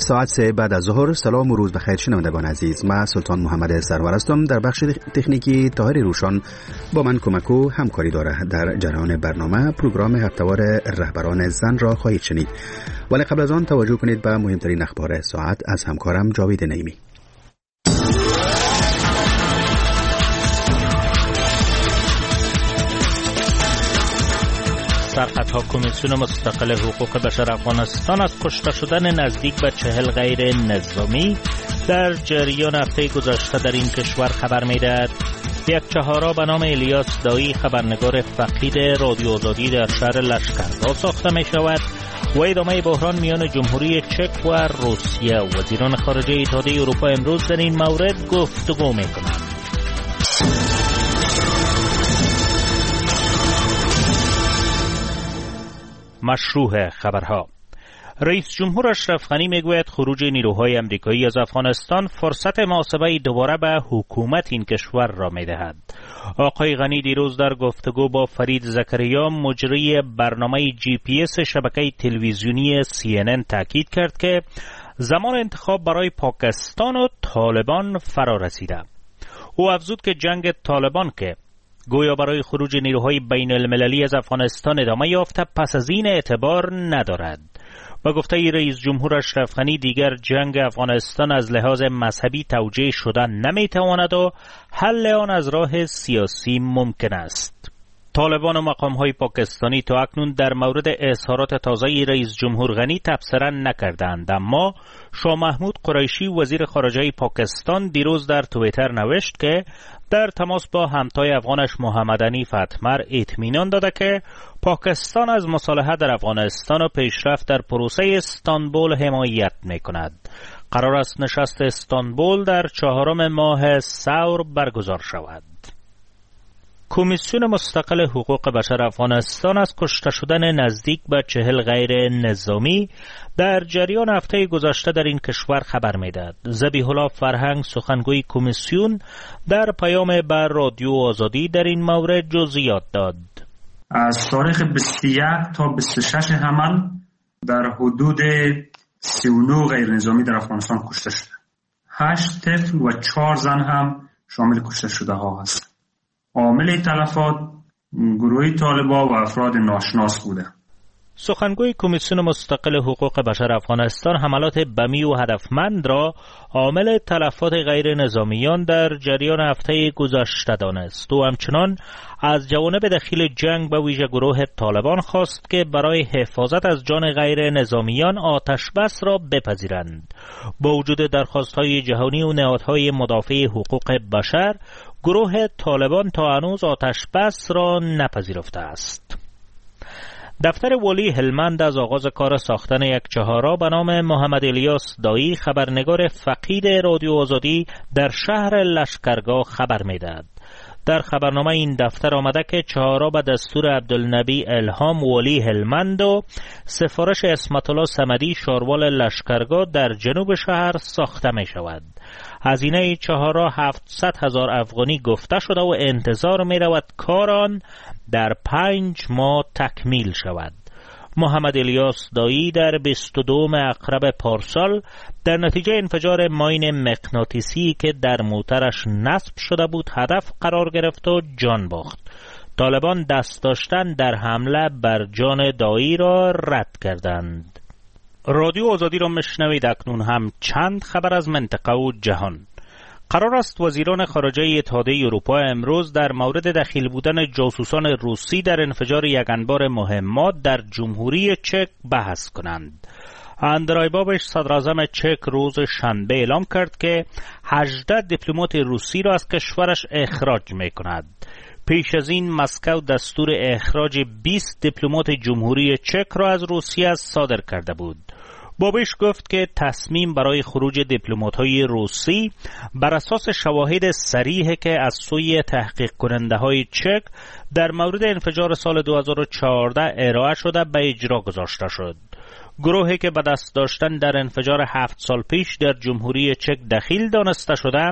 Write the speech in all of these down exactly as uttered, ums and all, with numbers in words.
ساعت سه بعد از ظهر. سلام و روز بخیر شنوندگان عزیز. من سلطان محمد سرور هستم. در بخش تکنیکی طاهر روشن با من کمک و همکاری داره. در جریان برنامه پروگرام هفته‌وار رهبران زن را خواهید شنید، ولی قبل از آن توجه کنید به مهمترین اخبار ساعت از همکارم جاوید نعیمی. سرخطها کمیسیون مستقل حقوق بشر افغانستان از کشته شدن نزدیک به چهل غیر نظامی در جریان هفته گذشته در این کشور خبر می‌دهد. یک چهارا به نام الیاس دایی خبرنگار فقید رادیو آزادی در شهر لشکرگاه ساخته می‌شود و ادامه بحران میان جمهوری چک و روسیه. وزیران خارجه اتحادیه اروپا امروز در این مورد گفتگو می‌کنند. مشروع خبرها. رئیس جمهور اشرف غنی میگوید خروج نیروهای امریکایی از افغانستان فرصت محاسبه دوباره به حکومت این کشور را میدهد. آقای غنی دیروز در گفتگو با فرید زکریا مجری برنامه جی پی اس شبکه تلویزیونی سی ان ان تاکید کرد که زمان انتخاب برای پاکستان و طالبان فرا رسیده. او افزود که جنگ طالبان که گویا برای خروج نیروهای بین المللی از افغانستان ادامه یافته پس از این اعتبار ندارد. با گفته رئیس جمهور اشرف غنی دیگر جنگ افغانستان از لحاظ مذهبی توجیه شدن نمیتواند و حل آن از راه سیاسی ممکن است. طالبان و مقام‌های پاکستانی تا اکنون در مورد اظهارات تازه رئیس جمهور غنی تبصره نکردند، اما شاه محمود قریشی وزیر خارجه پاکستان دیروز در توییتر نوشت که در تماس با همتای افغانش محمد حنیف اتمر اطمینان داده که پاکستان از مصالحه در افغانستان و پیشرفت در پروسه استانبول حمایت می‌کند. قرار است نشست استانبول در چهارم ماه ثور برگزار شود. کمیسیون مستقل حقوق بشر افغانستان از کشته شدن نزدیک به چهل غیر نظامی در جریان هفته گذشته در این کشور خبر می‌دهد. ذبیح الله فرهنگ سخنگوی کمیسیون در پیام بر رادیو آزادی در این مورد جزئیات داد. از تاریخ بیست و یک تا بیست و شش حمل در حدود سی و نه غیر نظامی در افغانستان کشته شده. هشت طفل و چهار زن هم شامل کشته شده ها هستند. عامل تلفات گروه طالبان و افراد ناشناس بوده. سخنگوی کمیسیون مستقل حقوق بشر افغانستان حملات بمی و هدفمند را عامل تلفات غیر نظامیان در جریان هفته گذشته دانست و همچنان از جوانب دخیل جنگ به ویژه گروه طالبان خواست که برای حفاظت از جان غیر نظامیان آتش بس را بپذیرند. با وجود درخواست‌های جهانی و نهادهای مدافع حقوق بشر، گروه طالبان تا هنوز آتش بس را نپذیرفته است. دفتر والی هلمند از آغاز کار ساختن یک چهارراه به نام محمد الیاس دایی خبرنگار فقید رادیو آزادی در شهر لشکرگاه خبر می‌دهد. در خبرنامه این دفتر آمده که چهارراه به دستور عبدالنبی الهام والی هلمند و سفارش اسمت الله صمدی شاروال لشکرگاه در جنوب شهر ساخته می شود. هزینه چهارراه هفتصد هزار افغانی گفته شده و انتظار می رود کار آن در پنج ماه تکمیل شود. محمد الیاس دایی در بیست و دوم اقرب پارسال در نتیجه انفجار ماین مغناطیسی که در موترش نصب شده بود هدف قرار گرفت و جان باخت. طالبان دست داشتن در حمله بر جان دایی را رد کردند. رادیو آزادی را میشنوید. اکنون هم چند خبر از منطقه و جهان. قرار است وزیران خارجه اتحادیه اروپا امروز در مورد دخیل بودن جاسوسان روسی در انفجار یک انبار مهمات در جمهوری چک بحث کنند. اندرای بابش صدراعظم چک روز شنبه اعلام کرد که هجده دیپلمات روسی را از کشورش اخراج می‌کند. پیش از این مسکو دستور اخراج بیست دیپلمات جمهوری چک را از روسیه صادر کرده بود. بابش گفت که تصمیم برای خروج دیپلمات‌های روسی بر اساس شواهد صریحی که از سوی تحقیق کننده های چک در مورد انفجار سال دو هزار و چهارده ارائه شده به اجرا گذاشته شد. گروهی که به دست داشتن در انفجار هفت سال پیش در جمهوری چک دخیل دانسته شده،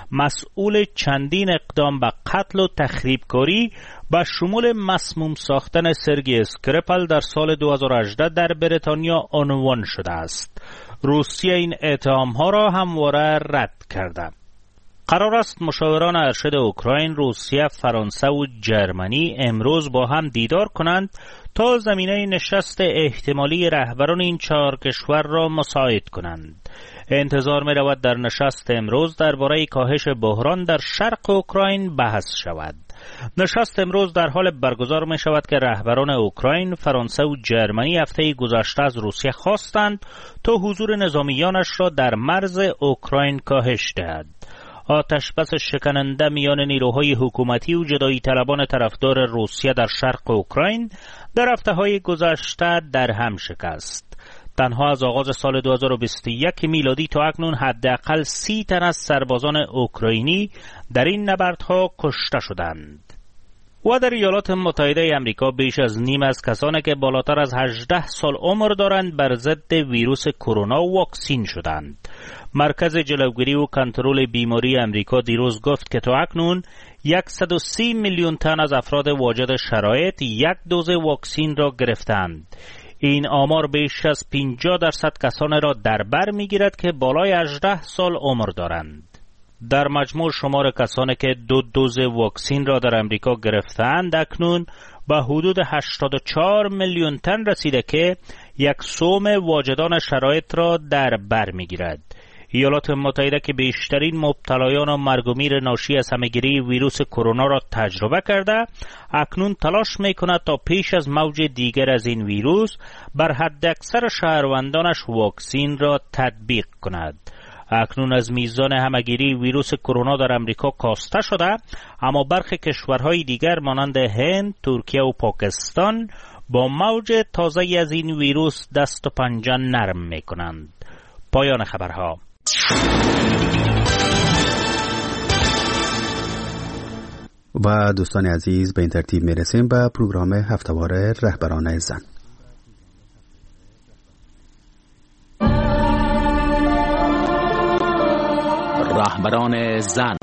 مسئول چندین اقدام به قتل و تخریبکاری با شمول مسموم ساختن سرگی اسکریپل در سال دو هزار و هجده در بریتانیا عنوان شده است. روسیه این اتهام‌ها را همواره رد کرده. قرار است مشاوران ارشد اوکراین، روسیه، فرانسه و جرمنی امروز با هم دیدار کنند تا زمینه نشست احتمالی رهبران این چهار کشور را مساعد کنند. انتظار می رود در نشست امروز درباره کاهش بحران در شرق اوکراین بحث شود. نشست امروز در حال برگزار می شود که رهبران اوکراین، فرانسه و جرمنی هفته گذشته از روسیه خواستند تا حضور نظامیانش را در مرز اوکراین کاهش دهد. آتش بس شکننده میان نیروهای حکومتی و جدایی طلبان طرفدار روسیه در شرق اوکراین در هفته‌های گذشته در هم شکست. تنها از آغاز سال دو هزار و بیست و یک میلادی تا اکنون حداقل سی تن از سربازان اوکراینی در این نبردها کشته شدند. و در ایالات متحده آمریکا بیش از نیم از کسانی که بالاتر از هجده سال عمر دارند بر ضد ویروس کرونا واکسین شدند. مرکز جلوگیری و کنترل بیماری آمریکا دیروز گفت که تا اکنون صد و سی میلیون تن از افراد واجد شرایط یک دوز واکسین را گرفتند. این آمار بیش از پنجاه درصد کسانی را در بر می‌گیرد که بالای هجده سال عمر دارند. در مجموع شمار کسانی که دو دوز واکسین را در امریکا گرفتند اکنون به حدود هشتاد و چهار میلیون تن رسیده که یک سوم واجدان شرایط را در بر می‌گیرد. ایالات متحده که بیشترین مبتلایان و مرگ و میر ناشی از همه‌گیری ویروس کرونا را تجربه کرده، اکنون تلاش می‌کند تا پیش از موج دیگر از این ویروس بر حداکثر شهروندانش واکسین را تطبیق کند. اکنون از میزان همه‌گیری ویروس کرونا در امریکا کاسته شده، اما برخی کشورهای دیگر مانند هند، ترکیه و پاکستان با موج تازه از این ویروس دست و پنجه نرم می‌کنند. پایان خبرها. و دوستان عزیز، به این ترتیب میرسیم به پروگرام هفته‌وار رهبران زن. رهبران زن.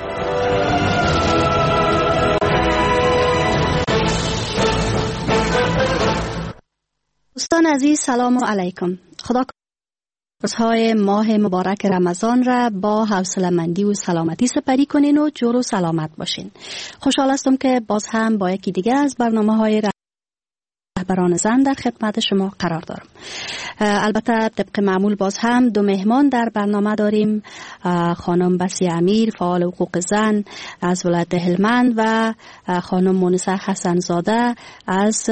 دوستان عزیز، سلام علیکم. خدا روزهای ماه مبارک رمضان را با حوصله‌مندی و سلامتی سپری کنین و جور و سلامت باشین. خوشحال هستم که باز هم با یکی دیگه از برنامه‌های رهبران زن در خدمت شما قرار دارم. البته طبق معمول باز هم دو مهمان در برنامه داریم، خانم بسیه امیر فعال حقوق زن از ولایت هلمند و خانم مونسه حسن زاده از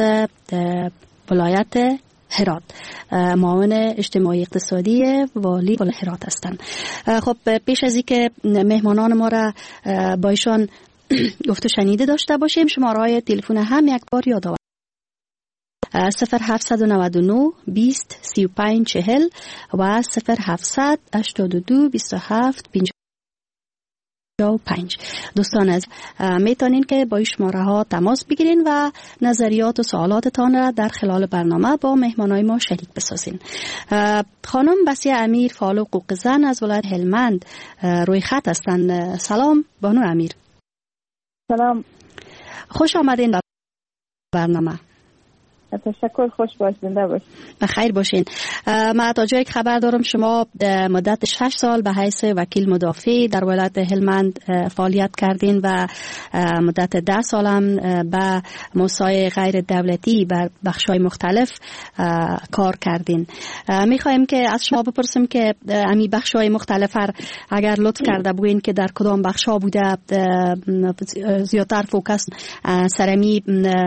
ولایت هرات، معاون اجتماعی اقتصادی والی ولایت هرات هستند. خب پیش از اینکه مهمانان ما را با ایشان گفت و شنیده داشته باشیم، شماره‌های تلفن هم یک بار یادآور صفر هفتصد و نود و نه بیست سی و پنج چهل و صفر هفتصد هشتاد و دو بیست و هفت پنجاه و پنج. دوستان از میتونین که با این شماره ها تماس بگیرین و نظریات و سوالاتتان را در خلال برنامه با مهمانای ما شریک بسازین. خانم بسیه امیر فعال حقوق زن از ولایت هلمند روی خط هستند. سلام بانو امیر. سلام، خوش آمدین به برنامه. تشکر، خوش باشین. باش. بخیر باشین. من تا جایی که خبر دارم شما مدت شش سال به حیث وکیل مدافع در ولایت هلمند فعالیت کردین و مدت ده سال هم به موسسه‌های غیر دولتی بر بخش‌های مختلف کار کردین. می‌خوایم که از شما بپرسیم که امی بخش‌های مختلف اگر لطف کرده بگوین که در کدام بخش‌ها بوده زیادتر فوکس سرمی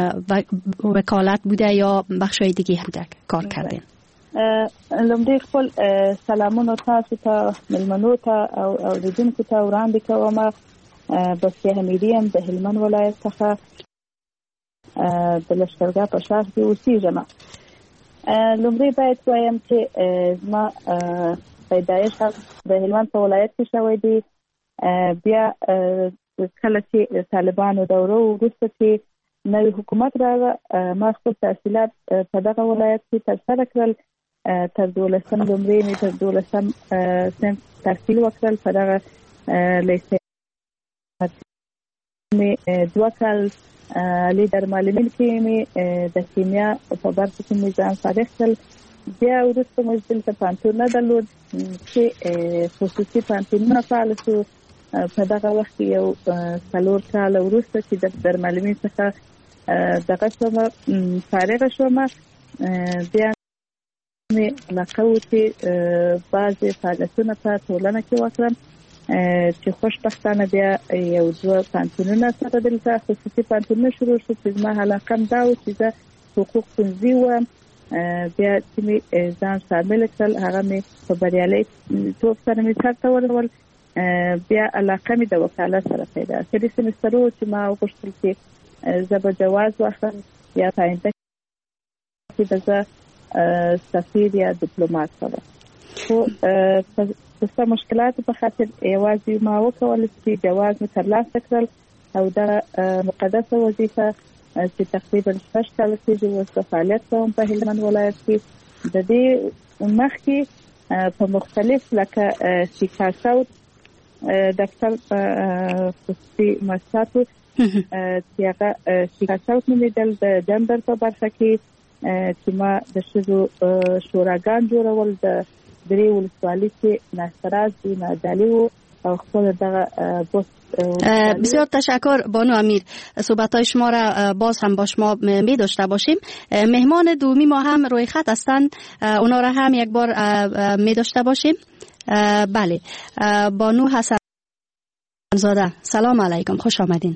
وکالت بوده یا بخشای دیگه بوده کار کردین؟ لومړی خپل سلامونه تاسو ته ملمنو ته او اوریدونکو ته وړاندې کوم. بسیه امیریم د هلمند ولایت څخه د لښکرګاه په ښار کې اوسېږم. لومړی باید وایم چې زما پیدایش د هلمند په ولایت کې شوی دی. بیا کله چې طالبانو دوره وروسته چې نوی حکومت راغی، ما خپل تحصیلات په دغه ولایت کې ترسره کړل. تر دولسم نمرې مې تر دولسم صنف تحصیل وکړل. په دغه لیسې مې دوه کال لیدر معلمین کې مې د کیمیا په برخه کې مې ځان فارغ کړل. بیا وروسته مې دلته پوهنتون نه درلود چې خصوصي پوهنتونونه فعال شو. په دغه وخت کې یو څلور کاله وروسته چې د درملنې څخه دغه شوم فارغه شوم، بیا مې علاقه و چې بعضې فعالیتونه په ټولنه کې وکړم چې خوشبختانه بیا یو دوه پوهنتونونه سره دلته خصوصي پوهنتونونه شروع شو چې زما علاقه هم دا و چې زه حقوق پوهنځي وم. بیا چې مې ځان شامل کړل هغه مې په بریالیتوب سره مې سرته ورسول. بیا علاقه مې د وکالت سره پیدا کړې. سمستر و چې ما وغوښتل چې زه به جواز واخلم یا په آینده کې به زه سفیر یا ډیپلومات شم. خو د مشکلاتو په خاطر یوازې ما وکول چې جواز مې ترلاسه کړل او دغه مقدسه وظیفه چې تقریبا شپږ کاله کېږي اوس د فعالیت کوم په هلمند ولایت کې. د دې مخکې په مختلف لکه سیکا ساوت دفتر خصوصي مؤسساتو چې هغه سیکا ساوت نومېدل د جندر په برخه کې چې ما د ښځو شوراګان جوړول د درې ولسوالۍ کې ناستراز دي نادالي و او خپل دغه بوست. بسیار تشکر بانو امیر. صحبت‌های شما را باز هم با شما می داشته باشیم. مهمان دومی ما هم روی خط هستند، اونا را هم یک بار می داشته باشیم. بله، بانو حسن زاده، سلام علیکم، خوش آمدین.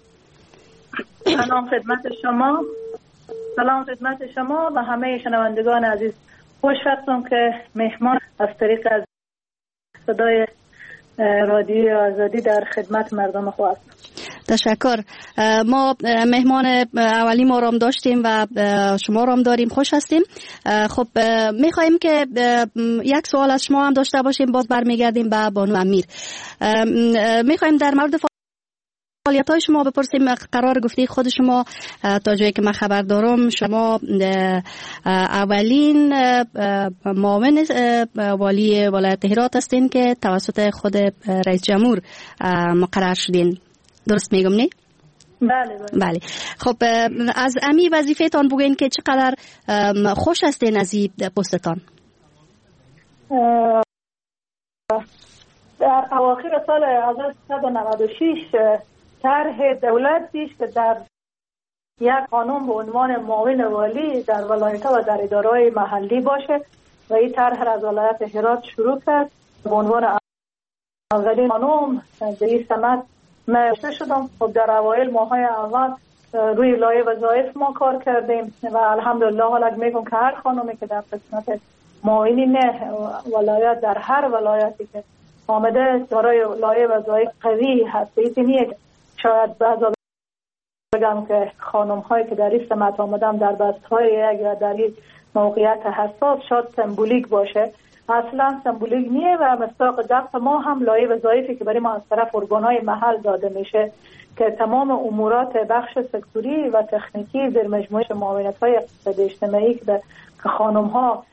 سلام خدمت شما، سلام خدمت شما و همه شنوندگان عزیز. خوش هستم که مهمان از طریق از صدای رادیو آزادی در خدمت مردم خو هستم. تشکر. ما مهمان اولی ما رام داشتیم و شما رام داریم، خوش هستیم. خب میخواییم که یک سوال از شما هم داشته باشیم، باز برمیگردیم به بانو امیر. میخواییم در مورد فعالیت‌های شما بپرسیم. قرار گفتی خود شما تا جایی که من خبر دارم شما اولین معاون والی ولایت هرات هستین که توسط خود رئیس جمهور مقرر شدین، درست میگم نه؟ بله بله. بله. خب از امی وظیفه‌تان بگین که چقدر خوش هستین از این پستتان؟ در اواخر سال هزار و سیصد و نود و شش طرح دولت پیش که در یک قانون به عنوان معاون والی در ولایت‌ها و در اداره‌های محلی باشه و این طرح را از ولایت هرات شروع کرد. به عنوان اولین قانون در این سمت مشته شدم. خب در اوایل ماهای اول روی لایه وظایف ما کار کردیم و الحمدلله حالا میگم که هر خانومی که در قسمت معاونین ولایت در هر ولایتی که آمده دارای لایه وظایف قوی هست. اینیه شاید بعضا بگم که خانم هایی که در این سمت آمدم در بست های یا در این موقعیت حساس شاید سمبولیک باشه، اصلا سمبولیک نیه و مصداق دفت ما هم لایه وظایفی که برای ما از طرف ارگان های محل داده میشه که تمام امورات بخش سکتوری و تکنیکی در مجموعه معاونت های اقتصادی اجتماعی که خانم ها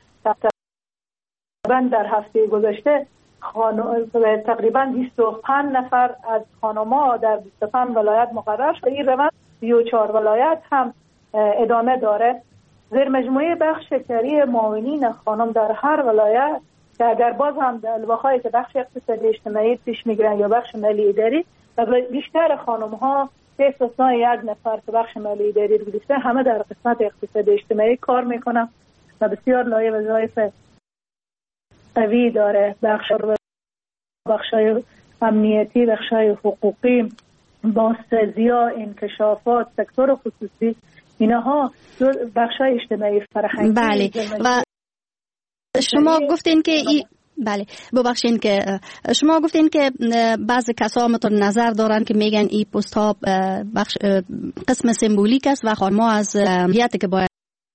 در هفته گذشته تقریبا بیست و پنج نفر از خانم‌ها در بیست و پنج ولایت مقرر شده. این روند سی و چهار ولایت هم ادامه داره. زیر مجموعه بخش کاری معاونین خانم در هر ولایت که اگر باز هم در الواقعی که بخش اقتصادی اجتماعی پیش میگیرن یا بخش مالی اداری و بیشتر خانم‌ها به استثنای یک نفر که بخش مالی اداری رو گرفته همه در قسمت اقتصادی اجتماعی کار میکنن و بسیار لایه وظایف قوی داره. بخش بخشای امنیتی، بخشای حقوقی، بازسازی‌ها، انکشافات، سکتور خصوصی، اینها بخشای اجتماعی فرهنگی. بله. و شما گفتین که ای بله ببخشین که شما گفتین که بعضی کسا متون نظر دارن که میگن این پست ها بخش قسم سمبولیک است و خانم‌ها از هیئتی که باید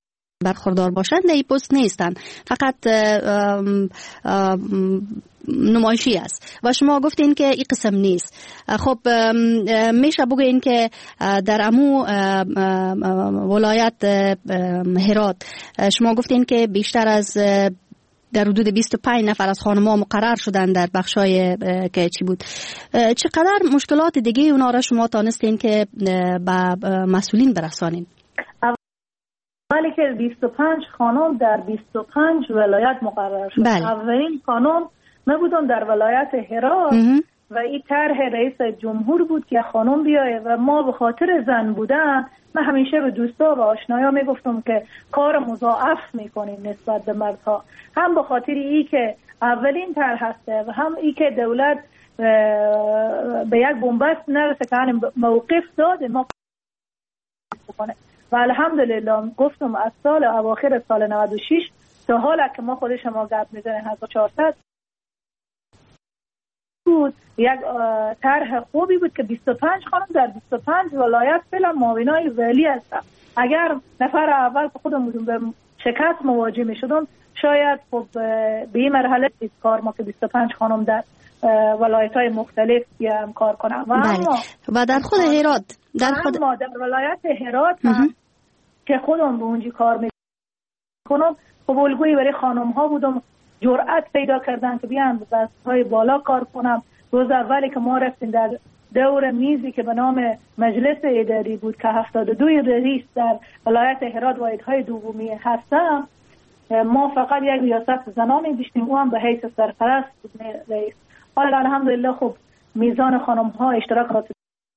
برخوردار باشند در این پست نیستند، فقط ام ام نمایشی است و شما گفتین که این قسم نیست. خب میشه بگوین که در امو ولایت هرات شما گفتین که بیشتر از در حدود بیست و پنج نفر از خانم‌ها مقرر شدن در بخشای که چی بود. چقدر مشکلات دیگه اونا را شما تانستین که به مسئولین برسانین؟ ولی که بیست و پنج خانم در بیست و پنج ولایت مقرر شد. بله. اولین خانم من بودم در ولایت هرات و این طرح رئیس جمهور بود که خانم بیایه و ما به خاطر زن بودن من همیشه به دوستا و آشنایا میگفتم که کار مضاعف میکنیم نسبت به مردها، هم به خاطر ای که اولین طرح هسته و هم ای که دولت به یک بنبست نرسه که موقف داده ما بکنه و الحمدلله گفتم از سال اواخر سال نود و شش تا حالا که ما خودش ما گپ میزنیم هزار و چهارصد بود، یک طرح خوبی بود که بیست و پنج خانم در بیست و پنج ولایت فعلا معاونای ولی هستن. اگر نفر اول خودمون به شکست مواجه میشدم شاید خب به این مرحله کار ما که بیست و پنج خانم در ولایت‌های مختلف هم کار کنم. و بله. و در خود هرات در خود ما در ولایت هرات هم که خودم به اونجا کار میکنم خب الگویی برای خانم ها بودم، جرأت پیدا کردن که بیان به دست‌های بالا کار کنم. روز اولی که ما رفتیم در دور میزی که به نام مجلس اداری بود که هفتاد و دو رئیس در ولایت هرات واحدهای دومی هستم، ما فقط یک ریاست زنانی داشتیم، او هم به حیث سرپرست بود رئیس. حالا الحمدلله خب میزان خانم ها اشتراکات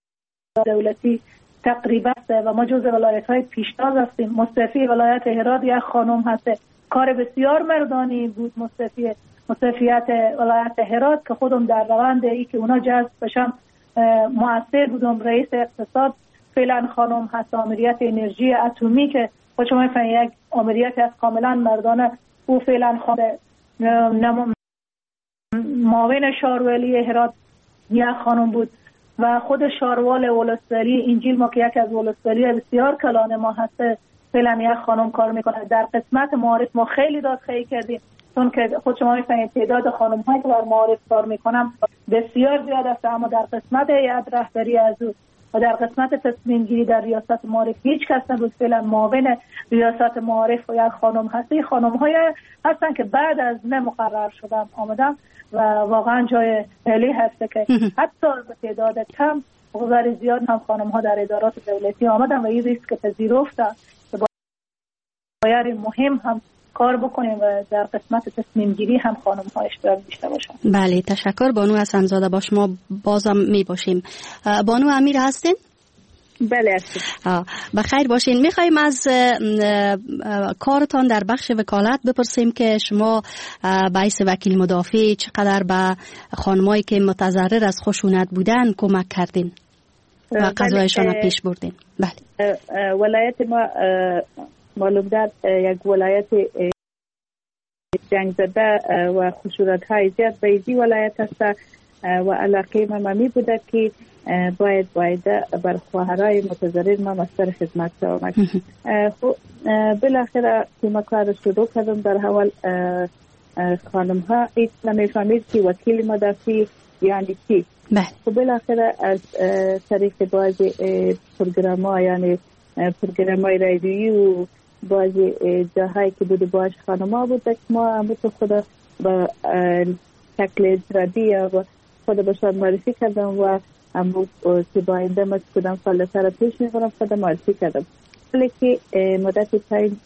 دولتی تقریبا و ما جز ولایت های پیشتاز هستیم. مستفی ولایت هرات یک خانم هست، کار بسیار مردانی بود مستفی مستفیت ولایت هرات که خودم در روند ای که اونا جذب بشم مؤثر بودم. رئیس اقتصاد فعلا خانم هست، آمریت انرژی اتمی که خود شما میفهمید یک آمریت از کاملا مردانه، او فعلا خانم. معاون شارولی هرات یک خانم بود و خود شاروال ولسوالی انجیل ما که یکی از ولسوالی بسیار کلان ما هست فعلا یک خانم کار میکنه. در قسمت معارف ما خیلی داد خیلی کردیم چون که خود شما میفهمید تعداد خانم هایی که در معارف کار میکنم بسیار زیاد است، اما در قسمت هیئت رهبری از او و در قسمت تصمیم گیری در ریاست معارف هیچ کس نبود. فعلا معاون ریاست معارف و یک خانم هستی. خانم های هستن که بعد از من مقرر شدم آمدم و واقعا جای عالی هست که حتی به تعداد کم غزار زیاد هم خانم ها در ادارات دولتی آمدن و این ریسک پذیرفتن که باید مهم هم کار بکنیم و در قسمت تصمیم گیری هم خانم ها اشتراک داشته باشن. بله تشکر. بانو حسن‌زاده با شما بازم می باشیم. بانو امیر هستین؟ بله هستم. بخیر باشین. میخوایم از کارتان در بخش وکالت بپرسیم که شما به حیث وکیل مدافع چقدر به خانمایی که متضرر از خشونت بودن کمک کردین و قضایشان را پیش بردین؟ بله. ولایت ما معلوم داد یک ولایت جنگ زده و خشونت های زیاد به این ولایت است و علاقه ما ممی بوده که باید باید بر خواهرای متضرر ما مستر خدمت آمد. خب بالاخره کمک را شروع کردم. در حال خانم ها ایت نمیفهمید که وکیل مدافع یعنی چی. خب بالاخره از طریق بعضی پروگرام ها یعنی پروگرام های رادیویی و بعضی جاهایی که بوده باش خانم ها بوده که ما همون خود با شکل ردی یا خود باشد معرفی کردم و همون که با اینده ما کدام فعالیت را پیش می‌برم خود معرفی کردم. ولی که مدت تایم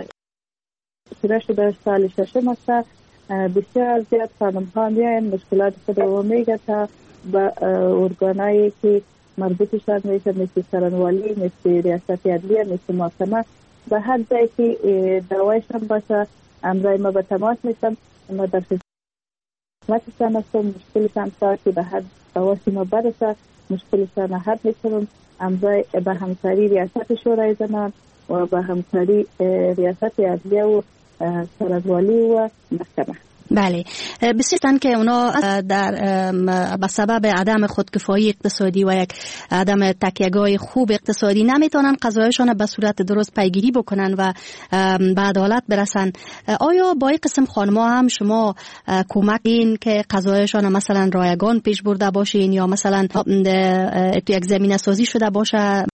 شروع شده سال ششم است، بسیار زیاد خانم ها میاین مشکلات خود رو میگه تا با ارگانایی که مربوطشان میشه مثل سرانوالی، مثل ریاست عدلیه، مثل محکمه به هر جایی که دعوایشان باشه امرای ما به تماس میشم. ما در خدمتشان هستم. مشکلشان تا که به هر دعواسی ما برسه مشکلشان حل میکنم. امرای به همکاری ریاست شورای زنان و به همکاری ریاست عدلیه و سرانوالی و محکمه. بله، بسیارن که اونا در به سبب عدم خودکفایی اقتصادی و یک عدم تکیه‌گاه خوب اقتصادی نمیتونن قضایشان به صورت درست پیگیری بکنن و به عدالت برسن. آیا با این قسم خانم‌ها هم شما کمک این که قضایشان مثلا رایگان پیش برده باشین یا مثلا تو یک زمینه سازی شده باشه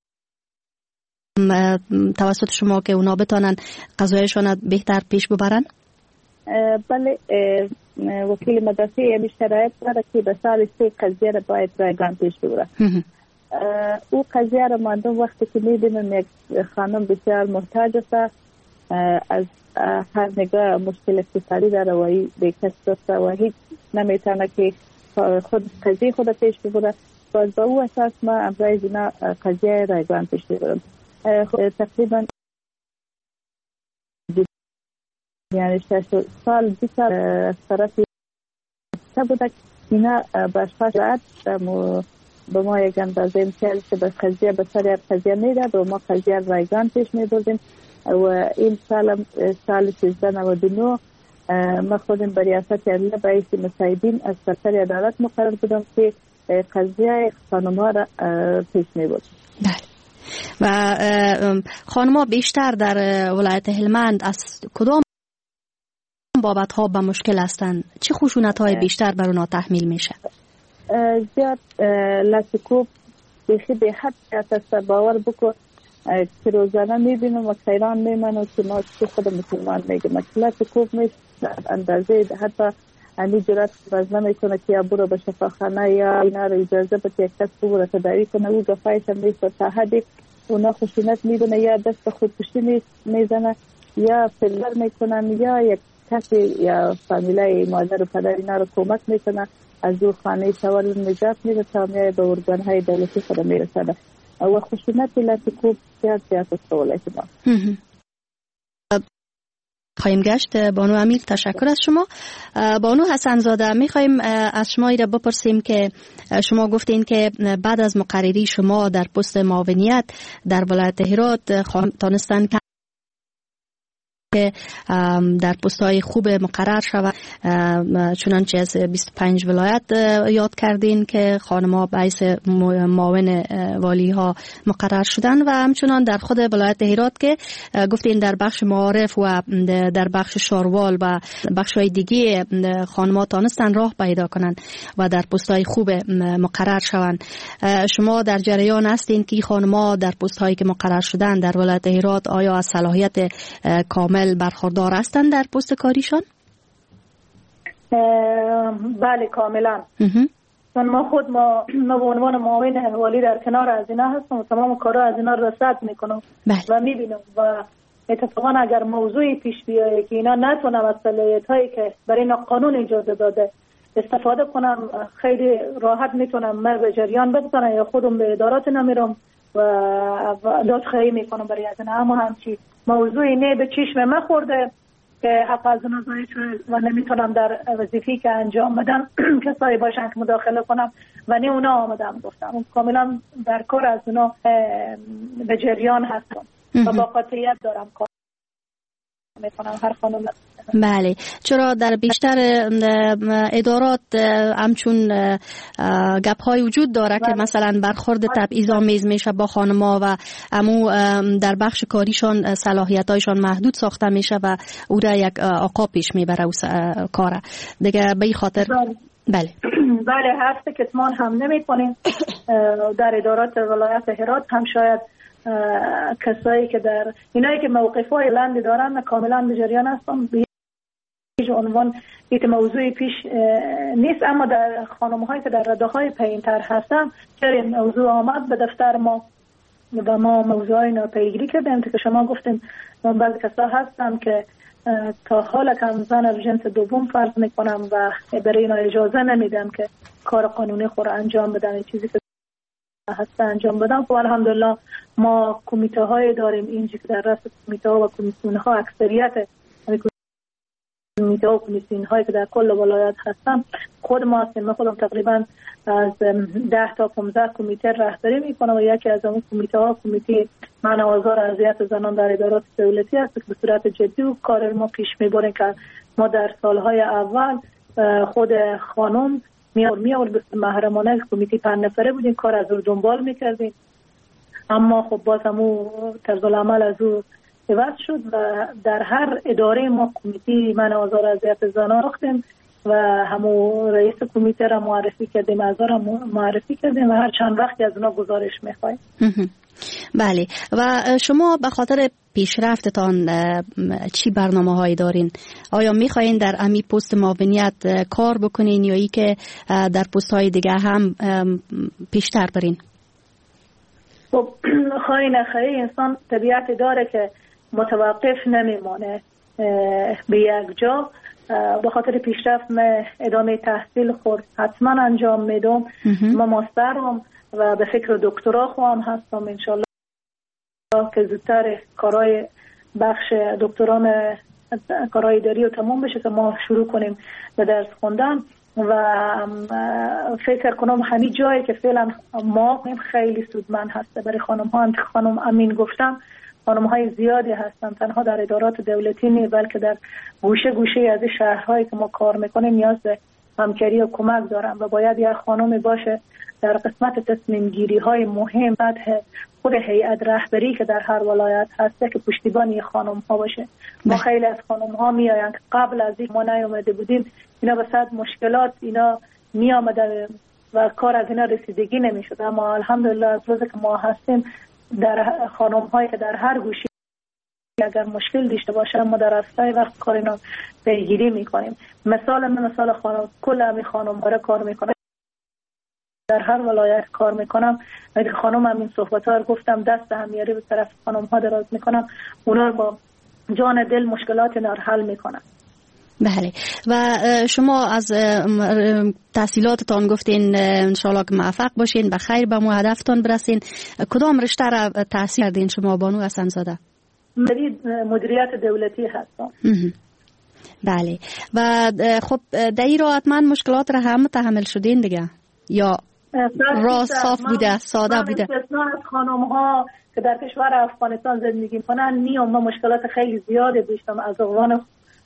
توسط شما که اونا بتونن قضایشان بهتر پیش ببرن؟ بله، وکیل مدافع همیشه شرایط داره که به سال سه قضیه را باید رایگان پیش ببره. او قضیه را ماندم وقتی که میبینم یک خانم بسیار محتاج است، از هر نگاه مشکل اقتصادی داره و به کسب است و هیچ نمیتونه که خود قضیه خود پیش ببره، باز با او اساس ما امروز اینا قضیه رایگان پیش ببرم. تقریبا یعنی شش سال بیست سال از طرف بوده اینا به اشخاص رعد به ما یک اندازه امتیاز که به قضیه به سر قضیه میده و ما قضیه رایگان پیش میبردیم و این سال سال سیزده نود و نه ما خودم به ریاست عدلیه باعث مساعدین از سرکار عدالت مقرر بودم که قضیه خانم‌ها را پیش میبردیم. و خانم‌ها بیشتر در ولایت هلمند از کدام بابت ها به مشکل هستند؟ چه خشونت های بیشتر بر اونا تحمیل میشه؟ زیاد لاسکوب بیخی به حد است. باور بکن که روزانه میبینم و خیران میمانم که ما که خود مسلمان میگم لاسکوب میشه اندازه حتی اندی جرات باز نمیکنه که یا برو به شفاخانه یا اینا رو اجازه بده یک کس برو تداوی کنه و گفایش هم نیست تا حدی اونا خشونت میبینه یا دست خودکشی میزنه یا فلر میکنن یا یک کسی یا فامیلای مادر و پدر اینا رو کمک میکنه از او خانه شوال نجات میده تا میای به ارگان های دولتی خود میرسنه و خشونت لاسکوب زیاد زیاد است ولایت ما. خواهیم گشت. بانو امیر تشکر از شما. بانو حسن زاده میخوایم از شما ایره بپرسیم که شما گفتین که بعد از مقرری شما در پست معاونیت در ولایت هرات تانستن که که در پست‌های خوب مقرر شود، چنانچه از بیست و پنج ولایت یاد کردین که خانم‌ها باعث معاون والی‌ها مقرر شدن و همچنان در خود ولایت هرات که گفتین در بخش معارف و در بخش شاروال و بخش‌های دیگه خانم‌ها تانستن راه پیدا کنند و در پست‌های خوب مقرر شوند. شما در جریان هستین که خانم‌ها در پست‌هایی که مقرر شدن در ولایت هرات آیا از صلاحیت کامل برخوردار هستند در پست کاریشان؟ بله کاملا. چون ما خود ما به عنوان معاون والی در کنار از اینا هستم و تمام کارا از اینا رصد میکنم و میبینم و اتفاقا اگر موضوعی پیش بیایه که اینا نتونم از صلاحیت هایی که برای اینا قانون اجازه داده استفاده کنم، خیلی راحت میتونم من به جریان بزنم یا خودم به ادارات نمیرم و دادخواهی میکنم برای از اینا. اما همچی موضوعی نه به چشم من خورده که حق از اونا ضایع شده و نمیتونم در وظیفه‌ای که انجام بدم کسایی باشن که مداخله کنم و نه اونا آمدم گفتم کاملا در کار از اونا به جریان هستم و با قاطعیت دارم کار میکنم هر خانم. بله، چرا در بیشتر ادارات همچون گپ های وجود داره بله. که مثلا برخورد تبعیض‌آمیز میشه با خانم‌ها و امو در بخش کاریشان صلاحیت‌هایشان محدود ساخته میشه و او را یک آقا پیش میبره او کاره دیگه به این خاطر. بله بله, بله هست که کتمان هم نمی‌کنیم در ادارات ولایت هرات هم شاید کسایی که در اینایی که موقف‌های لند دارن کاملا به جریان هستم به هیچ عنوان یک موضوعی پیش نیست. اما در خانم‌هایی که در رده‌های پایین‌تر هستن چرا این موضوع آمد به دفتر ما و ما موضوعی رو پیگیری کردیم که شما گفتیم بعضی کسا هستن که تا حالا که زن جنس دوم فرض میکنم و برای اینا اجازه نمیدم که کار قانونی خود انجام بدن. این چیزی که هسته انجام بدم و الحمدلله ما کمیته های داریم اینجا که در رأس کمیته ها و کمیسیون ها اکثریت کمیته ها و کمیسیون هایی که در کل ولایت هستن خود ما هستیم. من خودم تقریبا از ده تا پانزده کمیته رهبری میکنم و یکی از اون کمیته ها کمیته منع و آزار و اذیت زنان در ادارات دولتی است که به صورت جدی و کار ما پیش میبریم که ما در سالهای اول خود خانم میار میار به محرمانه کمیته پنج نفره بودیم، کار از او دنبال میکردیم، اما خب باز همو طرز العمل از او عوض شد و در هر اداره ما کمیته منع و آزار و اذیت زنان ساختیم و همو رئیس کمیته را معرفی کردیم، اعضا را معرفی کردیم و هر چند وقتی از اونا گزارش میخوایم. بله. و شما به خاطر پیشرفتتان چی برنامه هایی دارین؟ آیا میخواین در امی پست معاونیت کار بکنین یا ای که در پست های دیگه هم پیشتر برین؟ خب خواهی نخواهی انسان طبیعت داره که متوقف نمیمانه به یک جا. به خاطر پیشرفت من ادامه تحصیل خود حتما انجام میدم. ما ماسترم و به فکر دکترا خواهم هستم انشالله که زودتر کارهای بخش دکتران کارهای اداری رو تمام بشه که ما شروع کنیم به درس خوندن و فکر کنم همین جایی که فعلا ما خیلی سودمند هسته برای خانم ها. هم خانم امین گفتم خانم های زیادی هستن، تنها در ادارات دولتی نه بلکه در گوشه گوشه از شهرهایی که ما کار میکنیم نیاز به همکاری و کمک دارن و باید یک خانمی باشه در قسمت تصمیم گیری های مهم سطح خود هیئت رهبری که در هر ولایت هسته که پشتیبانی خانم ها باشه. ما خیلی از خانم ها می آیند که قبل از این ما نیامده بودیم اینا به صد مشکلات اینا می آمده و کار از اینا رسیدگی نمی شد، اما الحمدلله از روز که ما هستیم در خانم هایی که در هر گوشه اگر مشکل داشته باشه ما در اصلای وقت کار اینا پیگیری می کنیم. مثال من مثال خانم کل همی خانم ها کار می کنم در هر ولایت کار میکنم. اگه خانم هم این صحبت ها رو گفتم دست همیاری به طرف خانم ها دراز میکنم، اونا رو با جان دل مشکلات اینا رو حل میکنم. بله. و شما از تحصیلاتتان گفتین انشاءالله که موفق باشین، به خیر به مو هدفتان برسین. کدام رشته را تحصیل کردین شما بانو حسن زاده؟ مدیریت دولتی هستم. بله. و خب در این راه حتما مشکلات را هم تحمل شدین دیگه یا راه صاف بوده ساده بوده؟ من از خانم ها که در کشور افغانستان زندگی کنن میام ما مشکلات خیلی زیاده داشتم از عنوان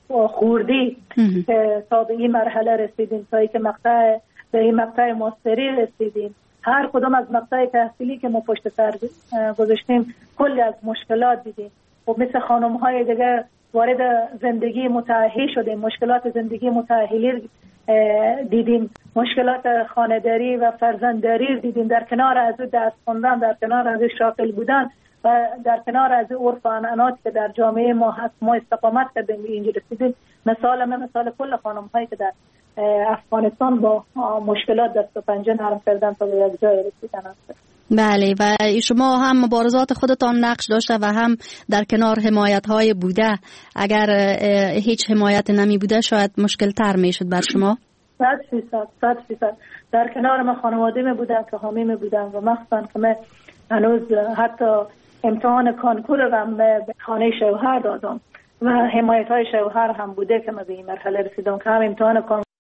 خوردی که تا به این مرحله رسیدیم تا که مقطع به این مقطع ماستری رسیدیم. هر کدام از مقطع تحصیلی که ما پشت سر گذاشتیم کلی از مشکلات دیدیم. خب مثل خانم های دیگه وارد زندگی متأهل شدیم، مشکلات زندگی متأهلی دیدیم، مشکلات خانه‌داری و فرزندداری دیدیم، در کنار از دست خوندن، در کنار از شاغل بودن و در کنار از عرف و عنعنات که در جامعه ما هست ما استقامت کردیم به اینجا رسیدیم. مثال من مثال کل خانم هایی که در افغانستان با مشکلات دست و پنجه نرم کردن تا به یک جای رسیدن هست. بله. و شما هم مبارزات خودتان نقش داشته و هم در کنار حمایت های بوده. اگر هیچ حمایت نمی بوده شاید مشکل تر می شد بر شما. صد فیصد صد فیصد در کنار من خانواده می بودن که حامی می بودن و مخصوصا که من هنوز حتی امتحان کانکور رو به خانه شوهر دادم و حمایت های شوهر هم بوده که من به این مرحله رسیدم که هم امتحان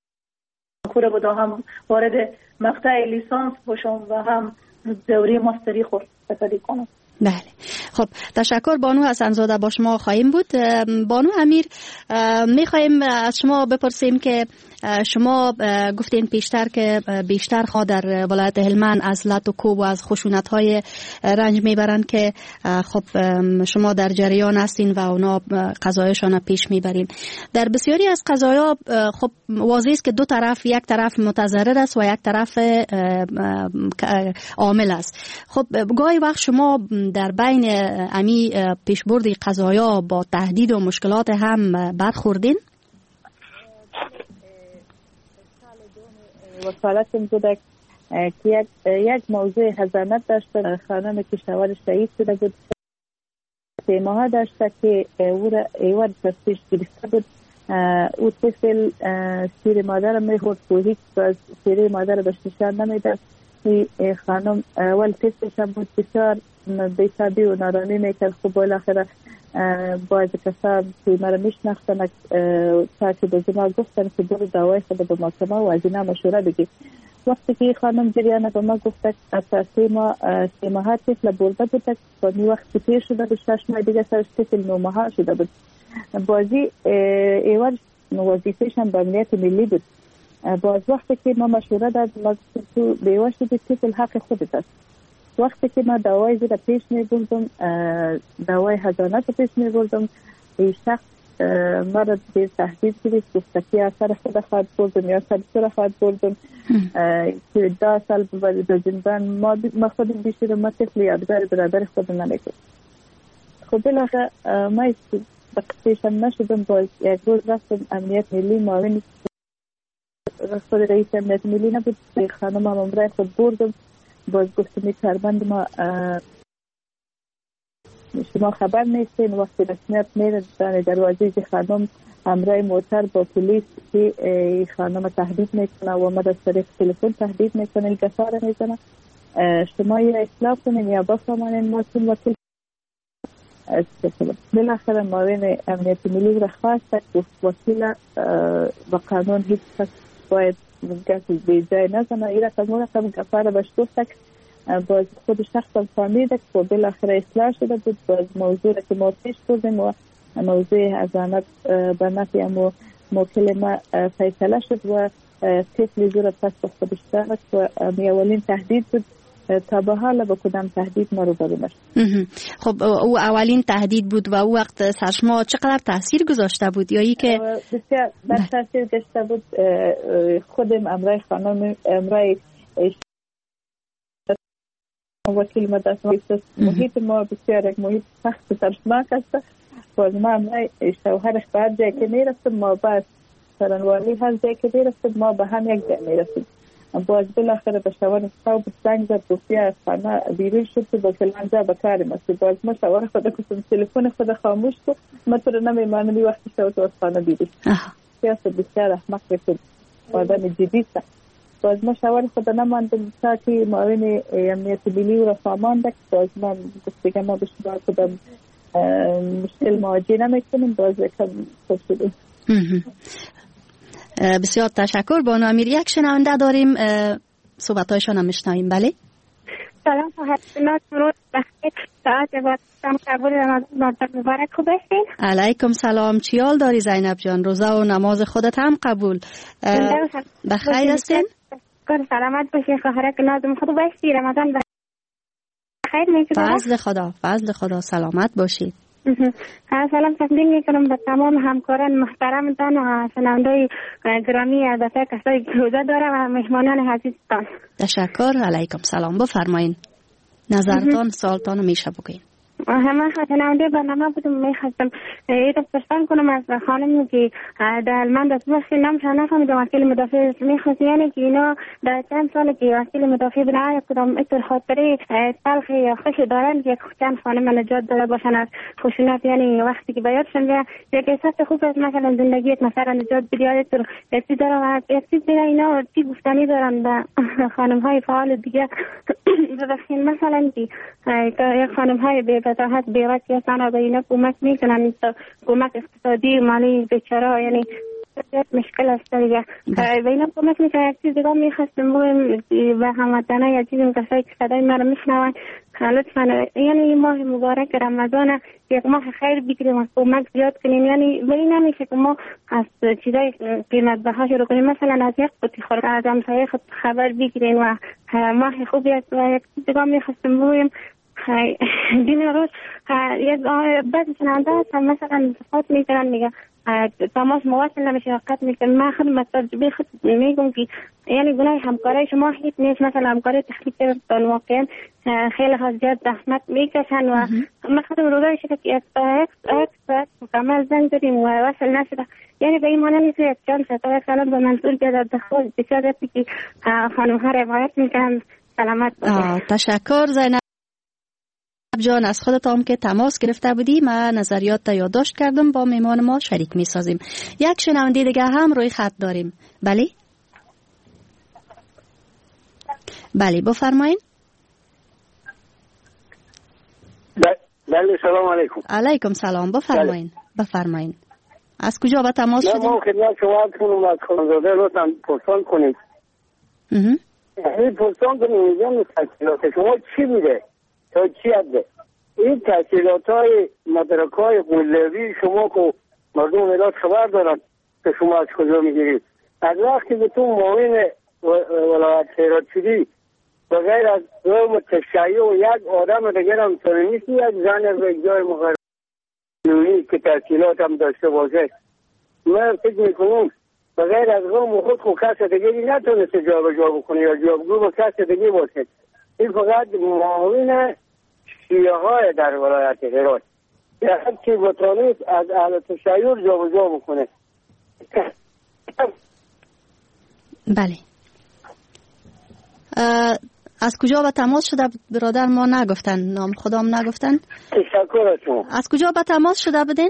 کانکور بودم، هم وارد مقطع لیسانس باشم و هم دوره ماستری خود بسازی کنم. بله. خب تشکر بانو حسن زاده، با شما خواهیم بود. بانو امیر میخواهیم از شما بپرسیم که شما گفتین پیشتر که بیشتر خواه در ولایت هلمند از لط و کوب و از خشونت های رنج میبرند که خب شما در جریان هستین و اونا قضایشان پیش میبرین. در بسیاری از قضایا خب واضح است که دو طرف، یک طرف متضرر است و یک طرف عامل است. خب گاهی وقت شما در بین امی پیشبرد قضایا با تهدید و مشکلات هم برخوردین؟ وکالتم بوده که یک, یک موضوع حضانت داشته، خانم کشاورش شهید شده بود، سه ماه داشته که ایوان پرستیش گرفته بود. او طفل سیر مادر میخورد و هیچ باز سیر مادر بشتشان نمیداد. خانم اول طفلش هم بود بسیار بیسابی و نارانی میکرد. خب بالاخره باید کسان که مرا میشناختن تا که به زمان گفتن که برو دعوای خود به محکمه و از اینا مشوره بگی. وقتی که خانم جریان به ما گفت از سه ماه سه ماه طفل برده بود تا می وقتی پیر شده بود شش ماه دیگه سرش طفل نه ماه شده بود. بازی ایوان وظیفه‌ش هم به امنیت ملی بود. باز وقتی که ما مشوره داد ما تو بیوه شدید طفل حق خودت است. وقتی که ما دوای زیر پیش می بردم دوای حضانت پیش می بردم این شخص ما را به تهدید گرفت گفت که اثر خود خواهد بردم یا اثر سر خواهد بردم که ده سال ببرید در زندان. ما ما خودم بیشتر ما طفل یادگار برادر خودم نمیکنم. خب بالاخره ما بقیشم نشدم. باز یک روز رفتم امنیت ملی معاون خود رئیس امنیت ملی نبود خانم هم امرای خود بردم. باز گفتم می کارمند ما شما خبر نیستین وقتی رسمیت میره در دروازه خانم امرای موتر با پلیس که خانم تهدید میکنه و ما در طریق تلفن تهدید میکنه این گساره میزنه شما یا اطلاع کنین یا بفرمانین ما چون وکیل بالاخره معاون امنیت ملی را خواست گفت وکیل با قانون هیچ کس باید گسی به جای نزنه این رقم و رقم گفاره باش گفت باز خود شخص هم فهمیده که بالاخره اصلاح شده بود. باز موضوع را که ما پیش بردیم و موضوع حضانت به نفع امو موکل ما فیصله شد و طفل زور پس به خودش دارد و می اولین تهدید بود تا به حال با کدام تهدید ما رو برو نشد. خب او اولین تهدید بود و او وقت سر شما چقدر تاثیر گذاشته بود یا ای که بسیار در تاثیر گذاشته بود. خودم امرای خانم امرای وکیل مدرسه محیط ما بسیار یک محیط سخت ترسناک است. باز ما امرای شوهرش به هر جایی که میرسیم ما باز سرانوالی هر جایی که میرسیم ما به هم یک جای میرسیم. باز بالاخره به شوهر صاحب زنگ زد گفتی از خانه بیرون شد تو با کلانجا به کارم است. باز ما شوهر خود گفتم تلفن خود خاموش کن ما تو رو نمیمانم این وقتی شو تو از خانه بیرون سیاست بسیار احمق بود آدم جدی است. باز ما شوهر خود نماندم تا که معاون امنیت ملی را فهمانده باز من گفت که ما به شما کدام مشکل مواجه نمیکنیم. باز کم خوب شدیم. بسیار تشکر. بانو امیر یک شنونده داریم صحبتایشان هم میشنویم. بله سلام خدمت روز بخیر ساعت وقتم قبول رمضان مبارک خوب هستین؟ علیکم سلام. چی حال داری زینب جان؟ روزه و نماز خودت هم قبول؟ بخیر هستین؟ سلامت باشی خواهرک نازم خوب هستی؟ رمضان بخیر میشه؟ فضل خدا فضل خدا سلامت باشید. سلام تقدیم میکنم به تمام همکاران محترمتان و شنوندگان گرامی البته کسایی که روزه داره و مهمانان عزیزتان. تشکر. علیکم سلام. بفرمایین نظرتان سوالتان میشه بگین. همه شنونده برنامه بودم میخواستم یه پرسان کنم از خانم که در من دست بخشی نامشان نفهمیدم وکیل مدافع میخواستم یعنی که اینا در چند سال که وکیل مدافع بنای کدام اتر خاطره تلخ یا خوش دارن که چند خانم نجات داده باشن از خشونت یعنی وقتی که بیادشن و یک احساس خوب از مثلا زندگی یک نفر نجات بدید اتر احساس دارن و احساس دیگه اینا چی گفتنی دارن به خانم های فعال دیگه ببخشید مثلا که یک خانم های بتاحت بیرکی هستن و به اینا کمک میکنن کمک اقتصادی مالی بیچاره یعنی مشکل است دیگه به اینا کمک میکنن. یک چیز دیگه میخواستم بگم و هموطنان یا چیزی کسایی که صدای ما رو میشنون لطفا یعنی این ماه مبارک رمضان یک ماه خیر بگیریم و کمک زیاد کنیم. یعنی به این نمیشه که ما از چیزای قیمت بها شروع کنیم مثلا از یک قطعه خوراک از همسایه خود خبر بگیریم و ماه خوبی است. و یک چیز دیگه میخواستم بگم دین روز یک بعضی شنونده هستن مثلا صفات میکنن میگه تماس مواصل نمیشه وقت میکنن من خدمت تجربه خود میگم که یعنی گناه همکاری شما هیچ نیست. مثلا همکاری تخلیق تان واقعا خیلی ها زیاد زحمت میکشن و من خودم روزای شده که یک ساعت مکمل زنگ داریم و وصل نشده یعنی به این مانه نیست یک چند ستاره سلام به منظور بیاد دخول بسیار دستی که خانم ها روایت میکنن. سلامت باشید. تشکر زینب جان از خودت هم که تماس گرفته بودی. من نظریات تا یادداشت کردم با مهمان ما شریک می سازیم. یک شنونده دیگه هم روی خط داریم. بله بله بفرمایین. بله سلام علیکم. علیکم سلام. بفرمایین بفرمایین. از کجا به تماس شدید؟ ما خدمت شما کنم از خانزاده لطفا پرسان کنید. این پرسان که میگم تحصیلات شما چی میده تا چی هده؟ این تحصیلات های مدرک های قلبی شما که مردم ولایت خبر دارن که شما از کجا میگیرید. از وقتی که تو معاون ولایت هرات شدی بغیر از دوم تشیع و یک آدم دیگر هم تو نیستی، یک زن از یک جای مقرری که تحصیلات هم داشته باشه. من فکر میکنم بغیر از قوم خود خود کس دیگری نتونسته جا به جا بکنه یا جابگو به کس دیگه باشه. این فقط معاون شیعه های در ولایت هرات که هر کی بتانید از اهل تشیع جا به جا بکنه. بله. از کجا به تماس شده برادر؟ ما نگفتن، نام خدام نگفتن. تشکر از شما. از کجا به تماس شده بدین؟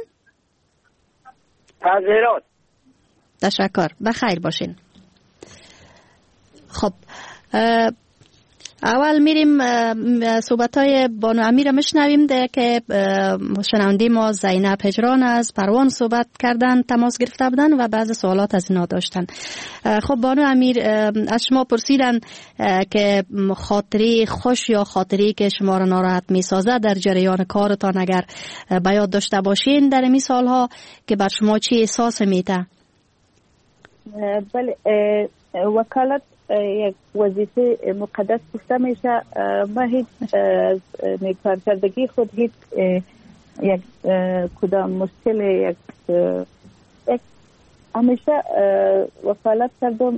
از هرات. تشکر، بخیر باشین. خب اول میریم صحبت‌های بانو امیر میشنویم ده که شنونده ما زینب هجران از پروان صحبت کردن، تماس گرفته بودن و بعض سوالات از اینا داشتن. خب بانو امیر، از شما پرسیدن که خاطری خوش یا خاطری که شما را ناراحت میسازه در جریان کارتان اگر به یاد داشته باشین در این سالها که بر شما چی احساس میده؟ بله، وکالت یک وظیفه مقدس گفته میشه. ما هیچ نیکارکردگی خود هیچ یک کدام مشکل یک یک همیشه وکالت کردم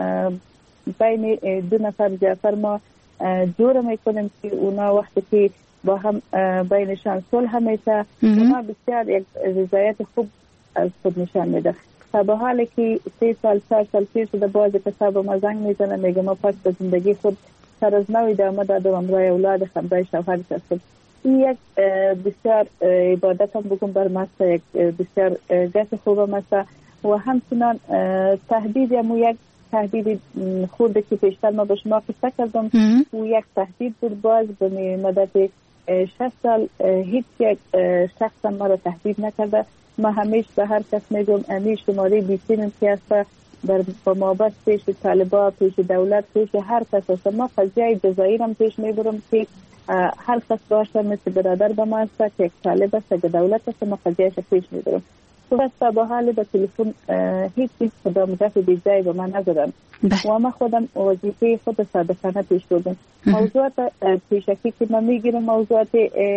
بین دو نفر جعفر ما جور میکنیم که اونا وقتی که با هم بینشان صلح میشه ما بسیار یک رضایت خوب از خود نشان میده. به حالی که سه سال چهار سال پیر شده باز پسر به ما زنگ میزنه میگه ما پس به زندگی خود سر از نوی ادامه دادم، امرای اولاد خمرای شوهر هستم. این یک بسیار عبادت هم بگم بر ماسته، یک بسیار جس خوبه ماسته و همچنان تهدید هم یک تهدید خورده که پیشتر ما به شما قصه کردم و یک تهدید بود. باز به مدت شش سال هیچ یک شخص ما را تهدید نکرده. ما همیشه به هر کس میگم امی شماره بیستیم که هست در مابست پیش طالبا، پیش دولت، پیش هر کس هست. ما قضیه جزایر هم پیش میبرم که هر کس باشه مثل برادر به ما هست که یک طالب هست که دولت هست، ما قضیهش پیش میبرم. تو بسته با حال به تلفن هیچ چیز خودم رفت بیزایی به من نزدم و ما خودم وظیفه خود صادقانه پیش بردم. موضوعات پیشکی که ما میگیرم موضوعات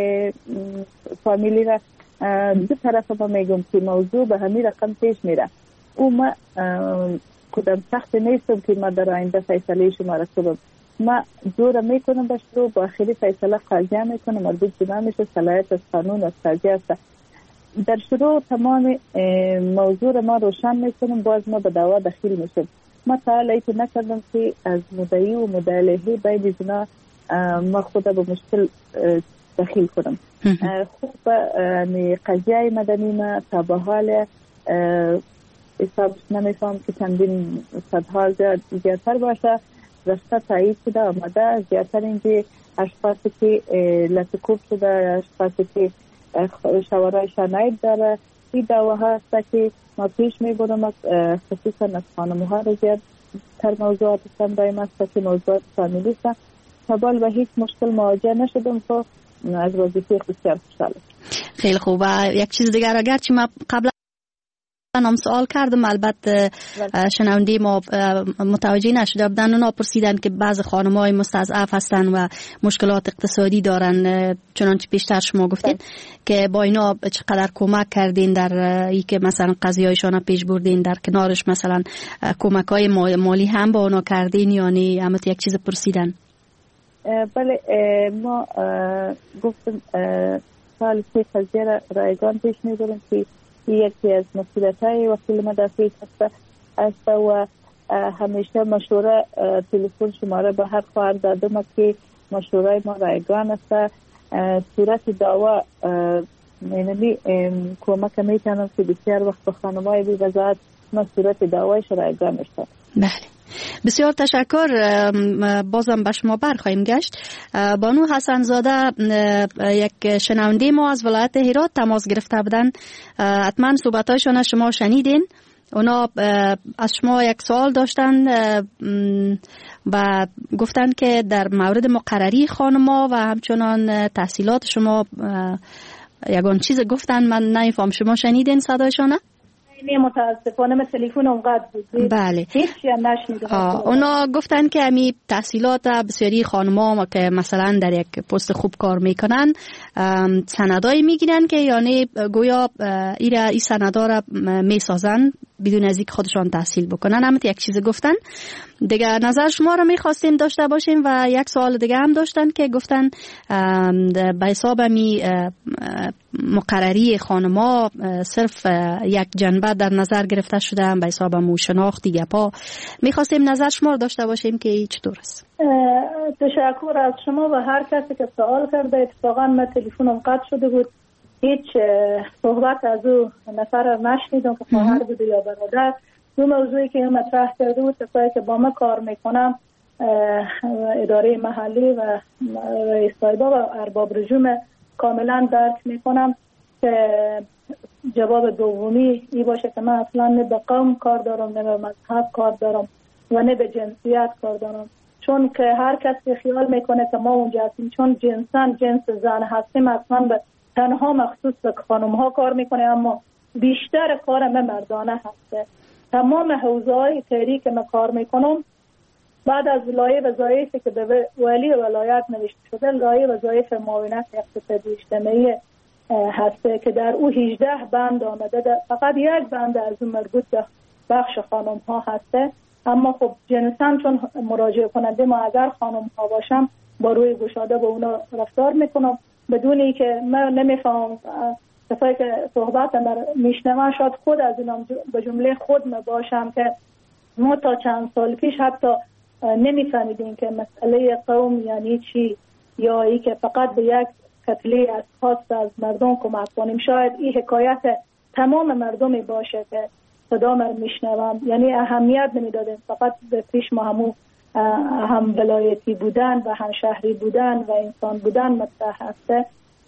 فامیلی را دو طرف ما میگم که موضوع به همین رقم پیش میره. او ما کدام سخت نیستم که ما در آینده فیصله شما را کنم. ما جور میکنم به شروع با آخری فیصله قاضیه میکنم، مربوط به نمیشه صلاحیت از قانون از قاضی است. در شروع تمام موضوع ما روشن میکنم، باز ما به دعوا دخیل میشم. ما تا حالا ایتو نکردم که از مدعی و مدعی بین اینا ما خود به مشکل دخیل کنم. خوب قضیه مدنی ما تا به حال حساب نمیفهم که چندین صدها زیادتر باشه رشته تایید شده آمده. زیادتر اینکه اشخاصی که لطکوب شده، اشخاصی که شوارای شناید داره، این دعواها هست که ما پیش میبرم خصوصا از خانمها رو زیادتر موضوعات هستن دایم هست که موضوعات فامیلی هستن. تا بال به هیچ مشکل مواجه نشدم که از وظیفه بسیار خوشحالم. خیلی خوب. یک چیز دیگر اگرچه ما قبلا نام سوال کردم البته شنونده ما متوجه نشده بودن، اونا پرسیدن که بعض خانم‌های مستضعف هستن و مشکلات اقتصادی دارن، چنانچه پیشتر شما گفتید که با اینا چقدر کمک کردین در ای که مثلا قضیه‌هایشان پیش بردین، در کنارش مثلا کمک‌های مالی هم با اونا کردین، یعنی همت یک چیز پرسیدن؟ بله، ما گفتم سال سه قضیه رایگان پیش می‌بریم که یکی از مسئولیت‌های وکیل مدافع است و همیشه مشوره تلفن شماره به هر خواهر دادم که مشوره ما رایگان است. صورت دعوا یعنی کمک میتونم که بسیار وقت به خانم‌های بی وضاحت ما صورت دعوایش رایگان است. بله، بسیار تشکر. بازم به شما برخواهیم گشت. بانو حسن زاده یک شنونده ما از ولایت هرات تماس گرفته بودن، حتما صحبتایشان شما شنیدین. اونا از شما یک سوال داشتن و گفتن که در مورد مقرری خانما و همچنان تحصیلات شما یگان چیز گفتن، من نمیفهم شما شنیدین صدایشان؟ نه متاسفانه من تلفن اونقدر بود. بله. هیچی هم نشنیدم. اونا گفتن که امی تحصیلات بسیاری خانم‌ها که مثلا در یک پست خوب کار میکنن سندایی میگیرن که یعنی گویا ایرا ای سندا را میسازن بدون از اینکه خودشان تحصیل بکنن. هم یک چیز گفتن دیگه. نظر شما رو میخواستیم داشته باشیم و یک سوال دیگه هم داشتن که گفتن به حساب می مقرری خانما صرف یک جنبه در نظر گرفته شده به حساب مو شناختی گپا. میخواستیم نظر شما رو داشته باشیم که چطور است. تشکر از شما و هر کسی که سوال کرده. اتفاقا من تلفنم قطع شده بود، هیچ صحبت از او نفر نشنیدم که خواهر بوده یا برادر. دو موضوعی که مطرح کرده بود کسایی که با ما کار میکنم اداره محلی و رئیس طایبه و ارباب رجوم کاملا درک میکنم که جواب دومی ای باشه که من اصلا نه به قوم کار دارم نه به مذهب کار دارم و نه به جنسیت کار دارم، چون که هر کسی خیال میکنه که ما اونجا هستیم چون جنسان جنس زن هستیم اصلا به تنها مخصوص به خانم ها کار میکنه، اما بیشتر کار من مردانه هسته. تمام حوزه‌های کاری که من کار میکنم بعد از لایحه وظایفی که به ولی ولایت نوشته شده لایحه وظایف معاونت اقتصادی اجتماعی هسته که در او هجده بند آمده. فقط یک بند از اون مربوط به بخش خانم ها هسته، اما خب جنساً چون مراجعه کننده ما اگر خانم ها باشم با روی گشاده به اونا رفتار میکنم بدونی که من نمیفهم کسایی که صحبت من میشنوم شاید خود از اینا به جمله خود من باشم که ما تا چند سال پیش حتی نمیفهمیدیم که مسئله قوم یعنی چی یا ای که فقط به یک کتله از خاص از مردم کمک کنیم. شاید این حکایت تمام مردمی باشه که صدا من میشنوم، یعنی اهمیت نمیدادیم فقط به پیش ما همون هم ولایتی بودن و هم شهری بودن و انسان بودن مطرح هسته.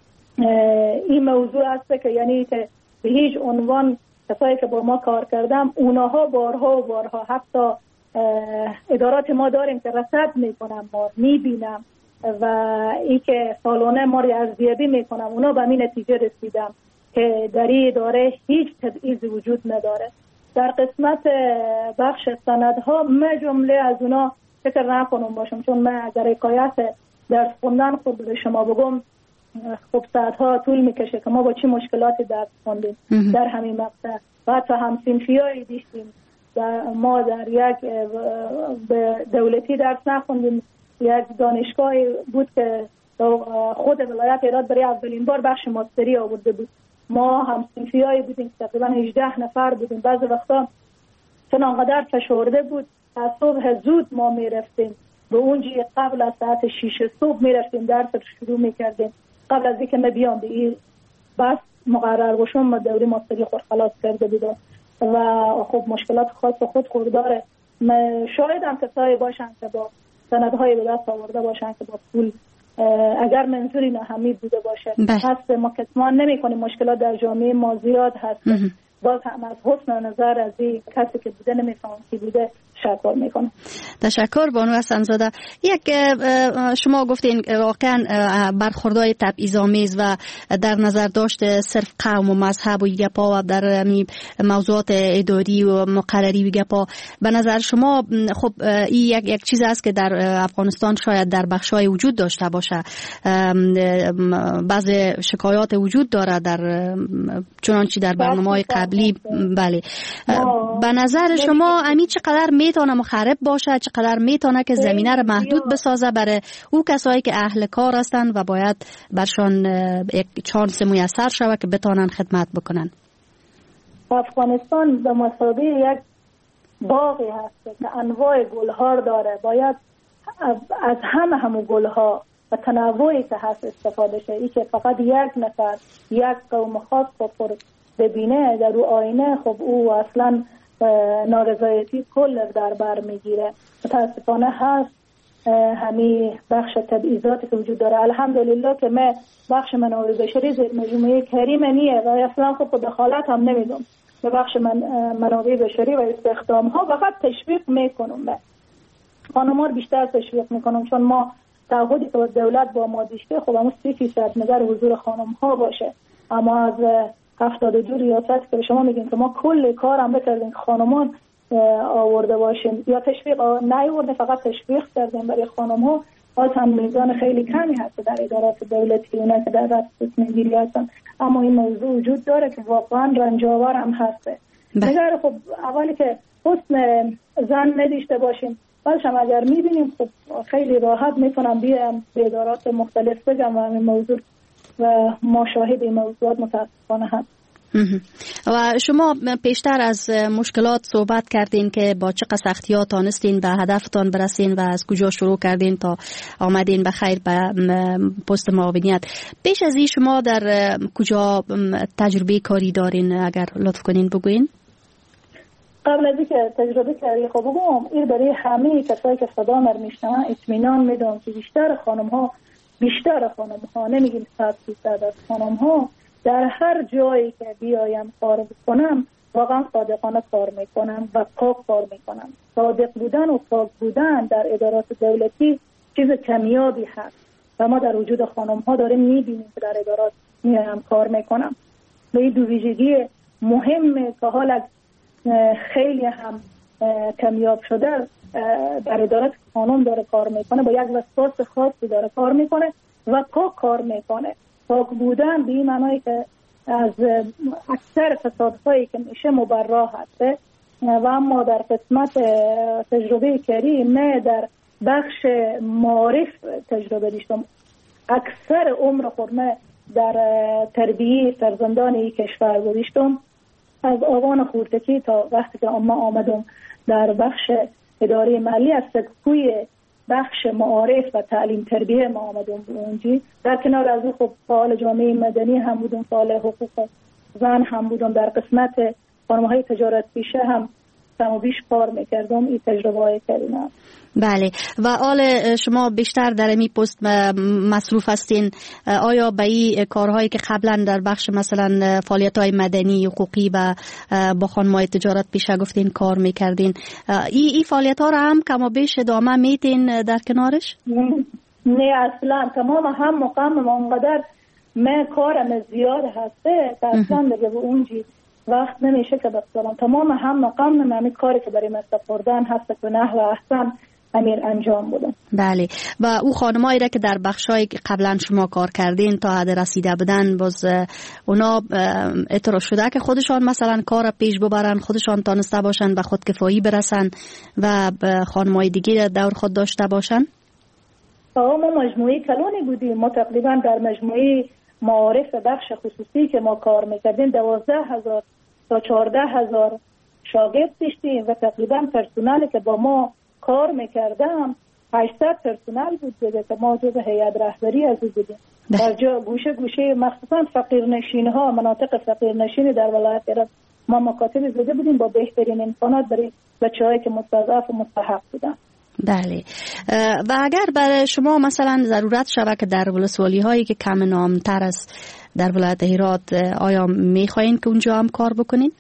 این موضوع هسته که یعنی که به هیچ عنوان کسایی که با ما کار کردم اونها بارها و بارها حتی ادارات ما داریم که رصد میکنم ما میبینم و ای که سالانه ما رو ارزیابی میکنم اونا به این نتیجه رسیدم که در این اداره هیچ تبعیضی وجود نداره. در قسمت بخش سندها من جمله از اونا فکر نکنم باشم، چون من اگر حکایت درس خوندن خود به شما بگم خب ساعتها طول میکشه که ما با چی مشکلاتی درس خوندیم در همین مقطع. بعد تا هم صنفیایی دیشتیم در ما در یک دولتی درس نخوندیم، یک دانشگاهی بود که خود ولایت ایراد برای اولین بار بخش ماستری آورده بود. ما هم صنفیایی بودیم تقریبا هجده نفر بودیم. بعضی وقتا چون انقدر فشرده بود از صبح زود ما میرفتیم به اونجی قبل از ساعت شیش صبح میرفتیم درس رو شروع میکردیم قبل از اینکه ما بیام به این بس مقرر باشم. ما دوری ماستری خود خلاص کرده بودم و خب مشکلات خاص خود خورداره. شاید هم کسایی باشن که با سندهای به دست آورده باشن که با پول اگر منظوری نهمی بوده باشه هست. ما کتمان نمی کنیم مشکلات در جامعه ما زیاد هست. باز هم از حسن نظر از این کسی که بوده نمیفهم کی بوده تشکر میکنم. تشکر بانو حسن‌زاده. یک شما گفتین واقعا برخوردهای تبعیض‌آمیز و در نظر داشت صرف قوم و مذهب و گپا و در موضوعات اداری و مقرری و گپا به نظر شما خب این یک یک چیز است که در افغانستان شاید در بخشای وجود داشته باشه. بعض شکایات وجود داره در چنانچه در برنامه‌های قبلی. بله به نظر شما امی چقدر میتونه مخرب باشه، چقدر میتونه که زمینه رو محدود بسازه برای او کسایی که اهل کار هستند و باید برشان یک چانس میسر شود که بتونن خدمت بکنن؟ افغانستان به مثابه یک باغی هست که انواع گلها داره، باید از همه همو گلها و تنوعی که هست استفاده شه. ای که فقط یک نفر یک قوم خاص رو ببینه در او آینه خب او اصلا نارضایتی کل در بر میگیره. متاسفانه هست همین بخش تبعیضاتی که وجود داره. الحمدلله که من بخش منابع بشری مجموعه کریم نیه و اصلا خب دخالت هم نمیدم، به بخش من منابع بشری و استخدام ها فقط تشویق میکنم. خانم‌ها بیشتر تشویق میکنم چون ما تعهدی که دولت با ما داشته خب همون سی فیصد نظر حضور خانم‌ها باشه، اما از هفتاد و دو ریاست که شما میگین که ما کل کارم بکردیم خانمان آورده باشیم یا تشویق نیورده، فقط تشویق کردیم برای خانم‌ها. باز هم میزان خیلی کمی هست در ادارات دولتی اونا که در دست میگیری هستن، اما این موضوع وجود داره که واقعا رنجاور هم هسته. اگر خب اولی که حسن زن نداشته باشیم، بعدش هم اگر میبینیم خب خیلی راحت میتونم بیام به ادارات مختلف بگم و این موضوع و ما شاهد این موضوعات متاسفانه هست. و شما پیشتر از مشکلات صحبت کردین که با چه سختی‌ها تانستین به هدفتان برسین و از کجا شروع کردین تا آمدین به خیر به پست معاونیت. پیش از این شما در کجا تجربه کاری دارین؟ اگر لطف کنین بگوین. قبل از اینکه تجربه کاری خب بگم این برای همه کسایی که صدا مر میشنون اطمینان میدم که بیشتر خانم‌ها بیشتر خانم‌ها نمیگیم صد درصد از خانم‌ها در هر جایی که بیایم کار بکنم واقعا صادقانه کار میکنم و پاک کار میکنم. صادق بودن و پاک بودن در ادارات دولتی چیز کمیابی هست و ما در وجود خانم ها داریم میبینیم که در ادارات میایم کار میکنم. و این دو ویژگی مهمه که حالا خیلی هم کمیاب شده در ادارات خانم داره کار میکنه، با یک وسواس خاصی داره کار میکنه و پاک کار میکنه. پاک بودن به این معنی که از اکثر فسادهایی که میشه مبرا هسته و اما در قسمت تجربه کاری نه در بخش معارف تجربه داشتم. اکثر عمر خودم در تربیه فرزندان این کشور گذاشتم، از آوان خورتکی تا وقتی که ما آمدم در بخش اداره مالی از سکوی بخش معارف و تعلیم تربیه ما آمدم اونجی. در کنار از او خب فعال جامعه مدنی هم بودم، فعال حقوق زن هم بودم، در قسمت خانم‌های تجارت پیشه هم کم و بیش کار میکردم. این تجربه های کردم. بله. و آل شما بیشتر در این پست مصروف هستین، آیا به این کارهایی که قبلا در بخش مثلا فعالیت‌های مدنی حقوقی و با خانم‌های تجارت پیشه گفتین کار میکردین، این ای فعالیت‌ها را هم کم و بیش ادامه میدین در کنارش؟ نه اصلا. تمام هم مقام اونقدر من کارم زیاد هسته که اصلا دیگه به اونجی وقت نمیشه که بسازم. تمام هم مقام من کاری که برای مستفردن هست که نه و احسن امیر انجام بودن. بله. و او خانمایی را که در بخشایی که قبلا شما کار کردین تا حد رسیده بودن، باز اونا اعتراض شده که خودشان مثلا کار پیش ببرن، خودشان تانسته باشن به خودکفایی برسن و خانمای دیگه دور خود داشته باشن؟ ما مجموعه کلونی بودیم، ما تقریبا در مجموعه معارف بخش خصوصی که ما کار میکردیم دوازده هزار تا چهارده هزار شاگرد داشتیم و تقریبا پرسنلی که با ما کار میکردم هشتصد پرسنل بود دیگه که ما جز هیئت رهبری از او بودیم. در جا گوشه گوشه مخصوصا فقیرنشین ها، مناطق فقیرنشین در ولایت هرات ما مکاتب زده بودیم با بهترین امکانات برای بچه‌هایی که مستضعف و مستحق بودن. بله. و اگر برای شما مثلا ضرورت شود که در ولسوالی هایی که کم نامتر است در ولایت هرات، آیا میخواین که اونجا هم کار بکنین؟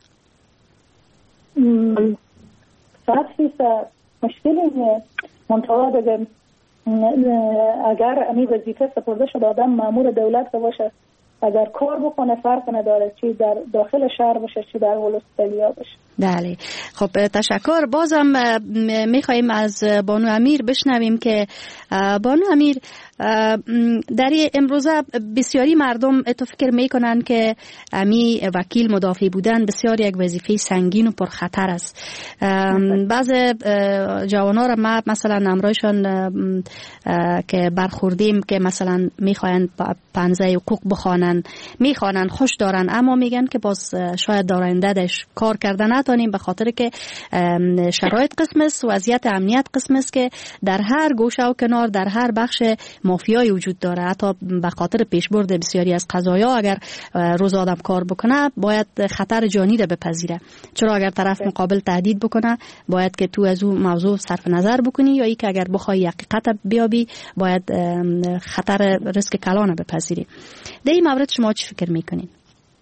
صد فیصد مشکلی نیست. منطقه دیگه اگر امی وظیفه سپرده شده آدم مامور دولت باشه، اگر کار بکنه فرق نداره چی در داخل شهر باشه چی در ولسوالیا باشه. بله. خب تشکر. بازم میخواییم از بانو امیر بشنویم که بانو امیر در امروزه بسیاری مردم اتو فکر میکنن که امی وکیل مدافع بودن بسیار یک وظیفه سنگین و پرخطر است. بعض جوانا را ما مثلا امرایشان که برخوردیم که مثلا میخواین پنزه حقوق بخوانن، میخوانن، خوش دارن، اما میگن که باز شاید دارندهش کار کردن نتونیم به خاطر که شرایط قسم است، وضعیت امنیت قسم است که در هر گوشه و کنار در هر بخش مافیایی وجود داره. حتی به خاطر پیشبرد بسیاری از قضایا اگر روز آدم کار بکنه باید خطر جانی را بپذیره، چرا اگر طرف مقابل تهدید بکنه باید که تو از اون موضوع صرف نظر بکنی، یا ای که اگر بخوای حقیقت بیابی باید خطر ریسک کلان بپذیری. در این مورد شما چی فکر میکنین؟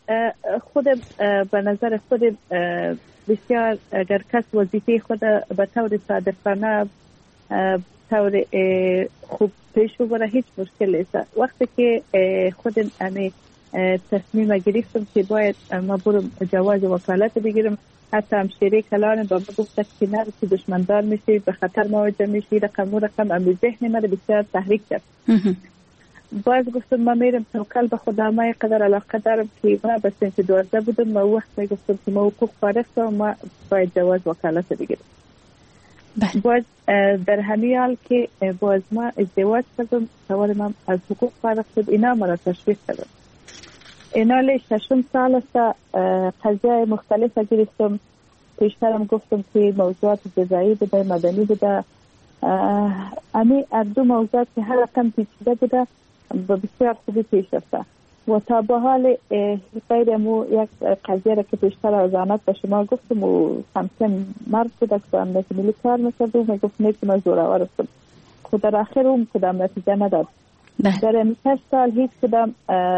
خود به نظر خود بسیار اگر کس وظیفه خود به طور صادقانه طور خوب پیش ببره هیچ مشکل نیست. وقتی که خود امی تصمیم گرفتم که باید ما برم جواز وکالت بگیرم، حتی همشیره کلانم با ما گفت که نه که دشمندار میشی، به خطر مواجه میشی، رقم و رقم امی ذهن من بسیار تحریک کرد. باز گفتم ما میرم توکل به خدا، ما قدر علاقه دارم که ما به سنت دوازده بودم، ما وقت می گفتم که ما حقوق فارغ و ما باید جواز وکالت بگیرم. باز در همین حال که باز ما ازدواج کردم، سوال من از حقوق فارغ شد، اینا مرا تشویق کردم. اینا لی ششم سال است قضیه مختلف گرفتم. پیشترم گفتم که موضوعات جزایی بوده، مدنی بوده. امی اردو موضوعات که هر رقم پیچیده بوده به بسیار خوبی پیش رفته و تا به حال غیر مو یک قضیه را که پیشتر از آنات به شما گفتم و همچنین مرد بوده که به امنیت ملی کار میکرد و میگفت نیکم از زورآور هستم. خود در آخر اون کدام نتیجه نداد. در این هشت سال هیچ کدام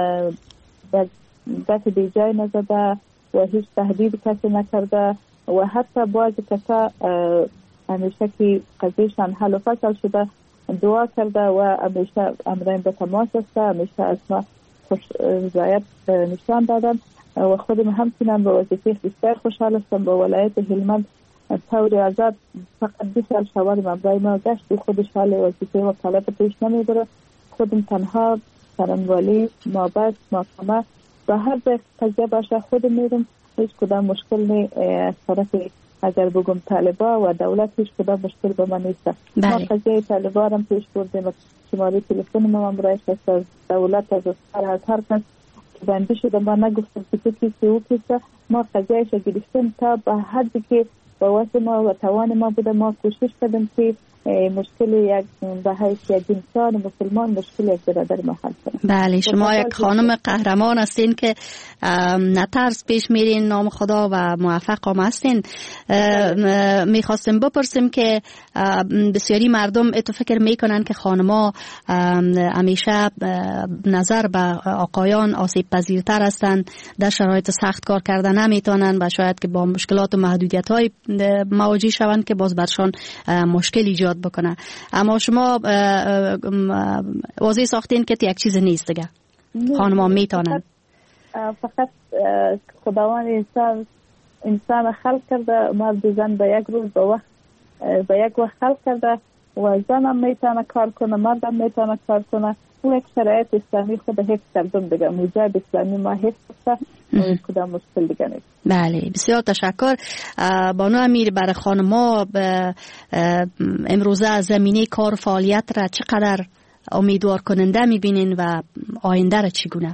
دست بیجای نزده و هیچ تهدید کسی نکرده و حتی بعض کسا همیشه که قضیهشان حل و فصل شده دعا کرده و همیشه امرین به تماس است، همیشه از ما خوش رضایت نشان دادن و خودم همچنان به وظیفه بسیار خوشحال هستم. به ولایت هلمند طور آزاد فقط دو سال شوال مبرای ما گشت، خودش حال وظیفه وکالت پیش نمیبره. خودم تنها سرانوالی مابست محکمه به هر قضیه باشه خودم میرم، هیچ کدام مشکل نی از طرف اگر بگم طالبا و دولت هیچ کدام مشکل به من نیست. ما قضیه طالبا هم پیش بردیم، شماره تلفن ما برایش هست از دولت، از هر از هر کس که بنده شده ما نگفتم که تو کسی او کسی، ما قضیهش گرفتیم تا به حدی که با واسه ما و توان ما بوده ما کوشش کردیم که مشکل یک به حیث یک انسان مسلمان مشکل یک برادر ما حل کنیم. بله، شما یک خانم قهرمان هستین که نترس پیش میرین، نام خدا و موفق هم هستین. میخواستم بپرسیم که بسیاری مردم اتو فکر میکنن که خانما همیشه نظر به آقایان آسیب پذیرتر هستند، در شرایط سخت کار کردن نمیتونن و شاید که با مشکلات و محدودیت های مواجه شوند که باز برشان مشکل ایجاد بکنه. اما شما واضح ساختین که یک چیز نیست دیگه، خانما میتونن. فقط خداوند انسان انسان خلق کرده، مرد زن به یک روز به وقت به یک وقت خلق کرده و زن هم میتونه کار کنه، مرد هم میتونه کار کنه. اون یک شرایط اسلامی خود حفظ کردم دیگه، موجب اسلامی ما حفظ کرده و کدام مشکل دیگه نیست. بله، بسیار تشکر. بانو امیر، برای خانما امروزه زمینه کار فعالیت را چقدر امیدوار کننده میبینین و آینده را چگونه؟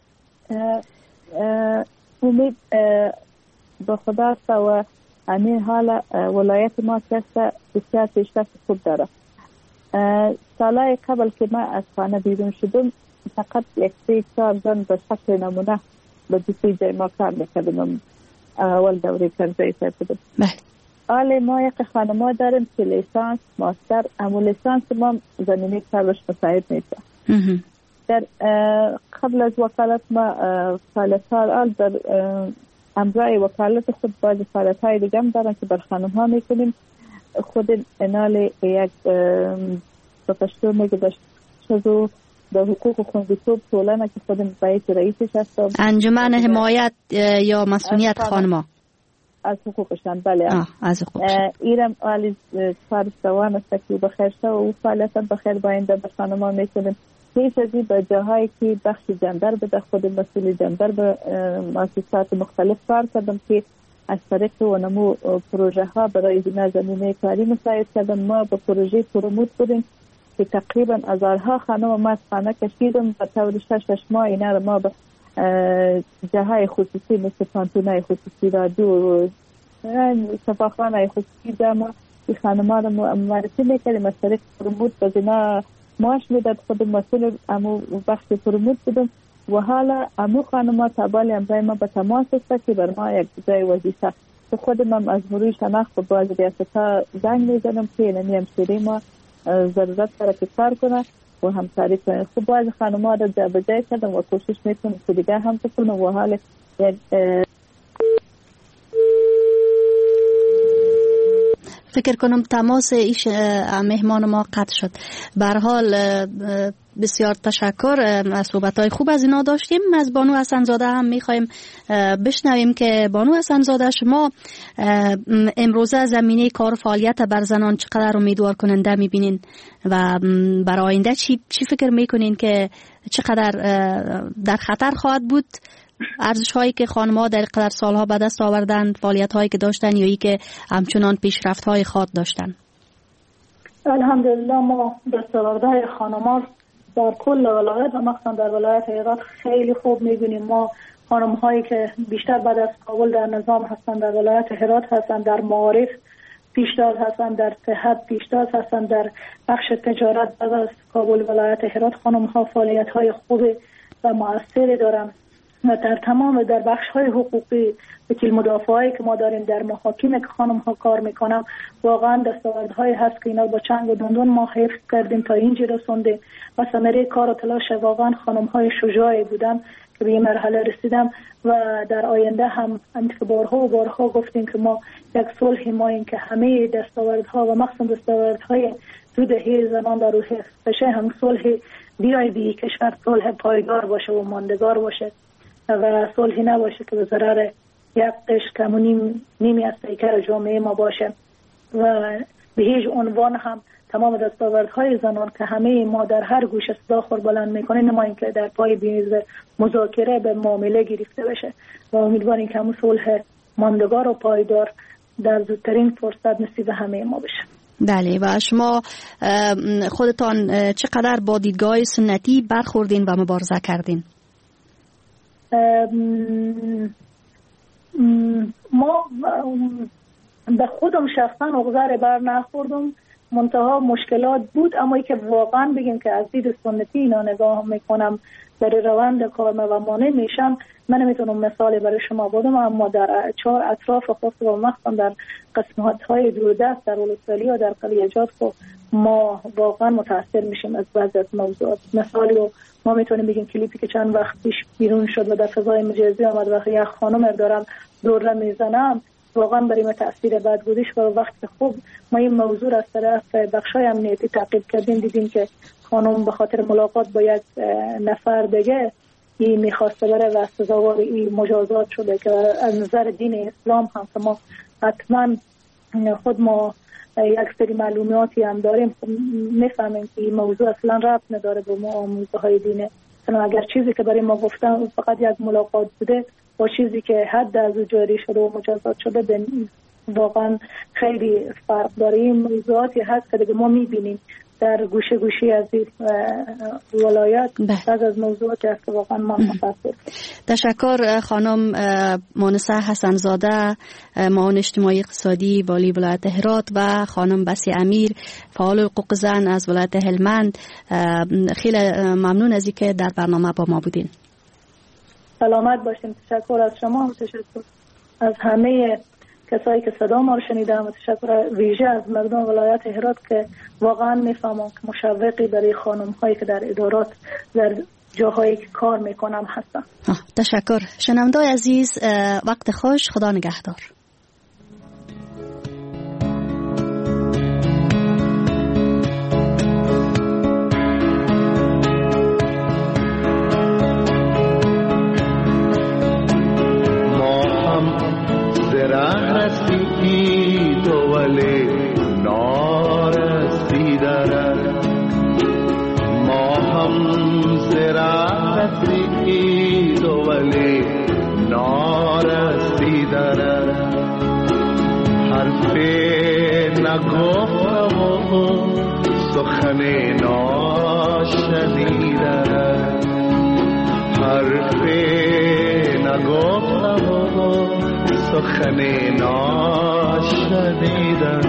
امید به خدا است و همین حال ولایت ما که بسیار پیشرفت خوب داره. سالهای قبل که من از خانه بیرون شدم فقط یک سه چهار زن به شکل نمونه به دوستی جای ما کار میکردم، اول دوره کرده بودم. حالا ما یک خانما داریم که لیسانس ماستر، اما لیسانس ما زمینه کارش مساعد نیست. در قبل از وکالت ما فعالیت‌ها آل در امرای وکالت خود باز فعالیت‌های دیگه هم دارن که بر خانم ها میکنیم. خود انال یک به پشتو میگه داشت شدو به حقوق خوندیتوب طولانه که خودم باید رئیسش هستم. انجمن حمایت یا مسئولیت خانما از حقوقشان. بله آه، از حقوقشان ایرم آلی کارش دوام است که بخیر شد و فعالیت بخیر باینده به خانما میکنیم. پیش از این به جاهایی که بخش جندر بده خود مسئول جندر به مؤسسات مختلف کار کردم که از طریق و نمو پروژه ها برای زمینه کاری مساعد کردن. ما به پروژه پروموت بودیم که تقریبا هزارها خانم ما خانه کشیدم به طور شش شش ماه. اینا رو ما به جاهای خصوصی مثل پانتونای خصوصی رادیو صفاخانه خصوصی جامعه این خانم ها رو معرفی میکردیم. از طریق پروموت به اینا معاش میداد. خود مسئول امو بخش پروموت بودم و حالا امو خانم تابالی امرای ما به تماس است که بر ما یک جای وظیفه که خودم هم از مروی شناخت به باز ریاست ها زنگ میزنم که اینمی همشیره ما ضرورت داره که کار کنه و همکاری کنید. خب باز خانم‌ها رو جابجا کردم و کوشش میکنم که دیگه هم بکنم و حال فکر کنم تماس ایش مهمان ما قطع شد. به هر حال بسیار تشکر، از صحبت‌های خوب از اینا داشتیم. از بانو حسن‌زاده هم می‌خوایم بشنویم که بانو حسن‌زاده شما امروزه زمینه کار و فعالیت بر زنان چقدر امیدوار کننده می‌بینین و برای آینده چی چی فکر می‌کنین که چقدر در خطر خواهد بود ارزش هایی که خانم‌ها در قدر سالها به دست آوردن، فعالیت هایی که داشتن یا ای که همچنان پیشرفت های خود داشتن؟ الحمدلله ما دستاوردهای خانم‌ها در کل ولایت و مخصوصا در ولایت هرات خیلی خوب می‌بینیم. ما خانم هایی که بیشتر بعد از کابل در نظام هستن، در ولایت هرات هستن، در معارف پیشتاز هستن، در صحت پیشتاز هستن، در بخش تجارت بعد از کابل ولایت هرات خانم ها فعالیت های خوب و مؤثری دارن. و در تمام در بخش های حقوقی وکیل مدافعایی که ما داریم در محاکم که خانم ها کار میکنم، واقعا دستاوردهایی هست که اینا با چنگ و دندون ما حفظ کردیم تا اینجا رسونده و ثمره کار و تلاش واقعا خانم های شجاعی بودن که به این مرحله رسیدم. و در آینده هم که بارها و بارها گفتیم که ما یک صلح ماییم که همه دستاوردها و مخصوصا دستاوردهای دو دهه زنان در روح بشه، هم صلح بیای بی کشور صلح پایدار باشه و ماندگار باشه و صلحی نباشه که به ضرر یک قشر کمونیم نیمی از پیکر جامعه ما باشه. و به هیچ عنوان هم تمام دستاوردهای زنان که همه ما در هر گوشه صدا خور بلند میکنه نماییم که در پای بیمیز مذاکره به معامله گرفته بشه و امیدواریم که همون صلح ماندگار و پایدار در زودترین فرصت نصیب همه ما بشه. بله. و شما خودتان چقدر با دیدگاه سنتی برخوردین و مبارزه کردین؟ ما به خودم شخصا اغذر بر نخوردم، منتها مشکلات بود، اما ای که واقعا بگیم که از دید سنتی اینا نگاه میکنم در روند کار و مانع میشم، من نمیتونم مثالی برای شما بدم، اما در چهار اطراف خود و مخصوصا در قسمت های دوردست در ولسوالی و در قلیجات ما واقعا متاثر میشیم از بعضی از موضوعات. مثالی رو ما میتونیم بگیم کلیپی که چند وقت پیش بیرون شد و در فضای مجازی آمد و یک خانم دارم دوره میزنم، واقعا برای ما تاثیر بد گذاشت. و وقتی خوب ما این موضوع از طرف بخشای امنیتی تعقیب کردیم، دیدیم که خانم به خاطر ملاقات با یک نفر دیگه این میخواسته بره و سزاوار این مجازات شده که از نظر دین اسلام هم که ما حتما خود ما یک سری معلوماتی هم داریم، میفهمیم که این موضوع اصلا ربط نداره به ما آموزه های دینه. اگر چیزی که برای ما گفتن فقط یک ملاقات بوده با چیزی که حد از او جاری شده و مجازات شده، واقعا خیلی فرق داره. این موضوعاتی هست که دیگه ما میبینیم در گوشه گوشی از این ولایت، بعض از موضوعاتی هست که واقعا ما متاسف. تشکر خانم مونسه حسن‌زاده، معاون اجتماعی اقتصادی والی ولایت هرات، و خانم بسی امیر، فعال حقوق زن از ولایت هلمند. خیلی ممنون از اینکه در برنامه با ما بودین. سلامت باشین. تشکر از شما و تشکر از همه کسایی که صدا ما رو شنیدن و تشکر ویژه از مردم ولایت هرات که واقعا میفهمم که مشوقی برای خانم هایی که در ادارات در جاهایی که کار میکنم هستن. تشکر. شنونده‌های عزیز، وقت خوش، خدا نگهدار. سخن ناشنیده حرف نگفتم و سخن ناشنیده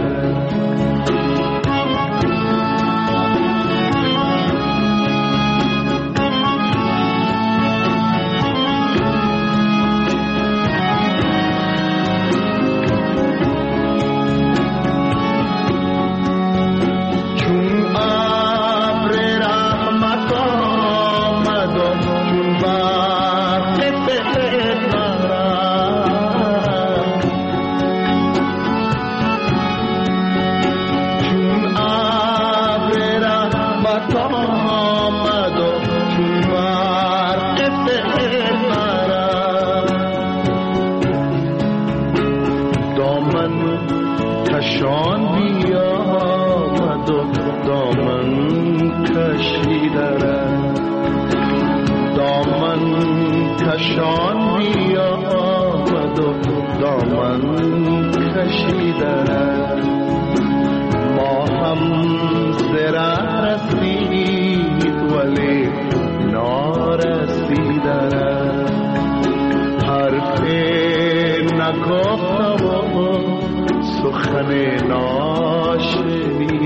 چون ابر رحمت دامن کشان بیا آمد و دامن کشیدن ما هم زره رسید ولی نارسیدن حرف نگفتم و سخن ناشنیدن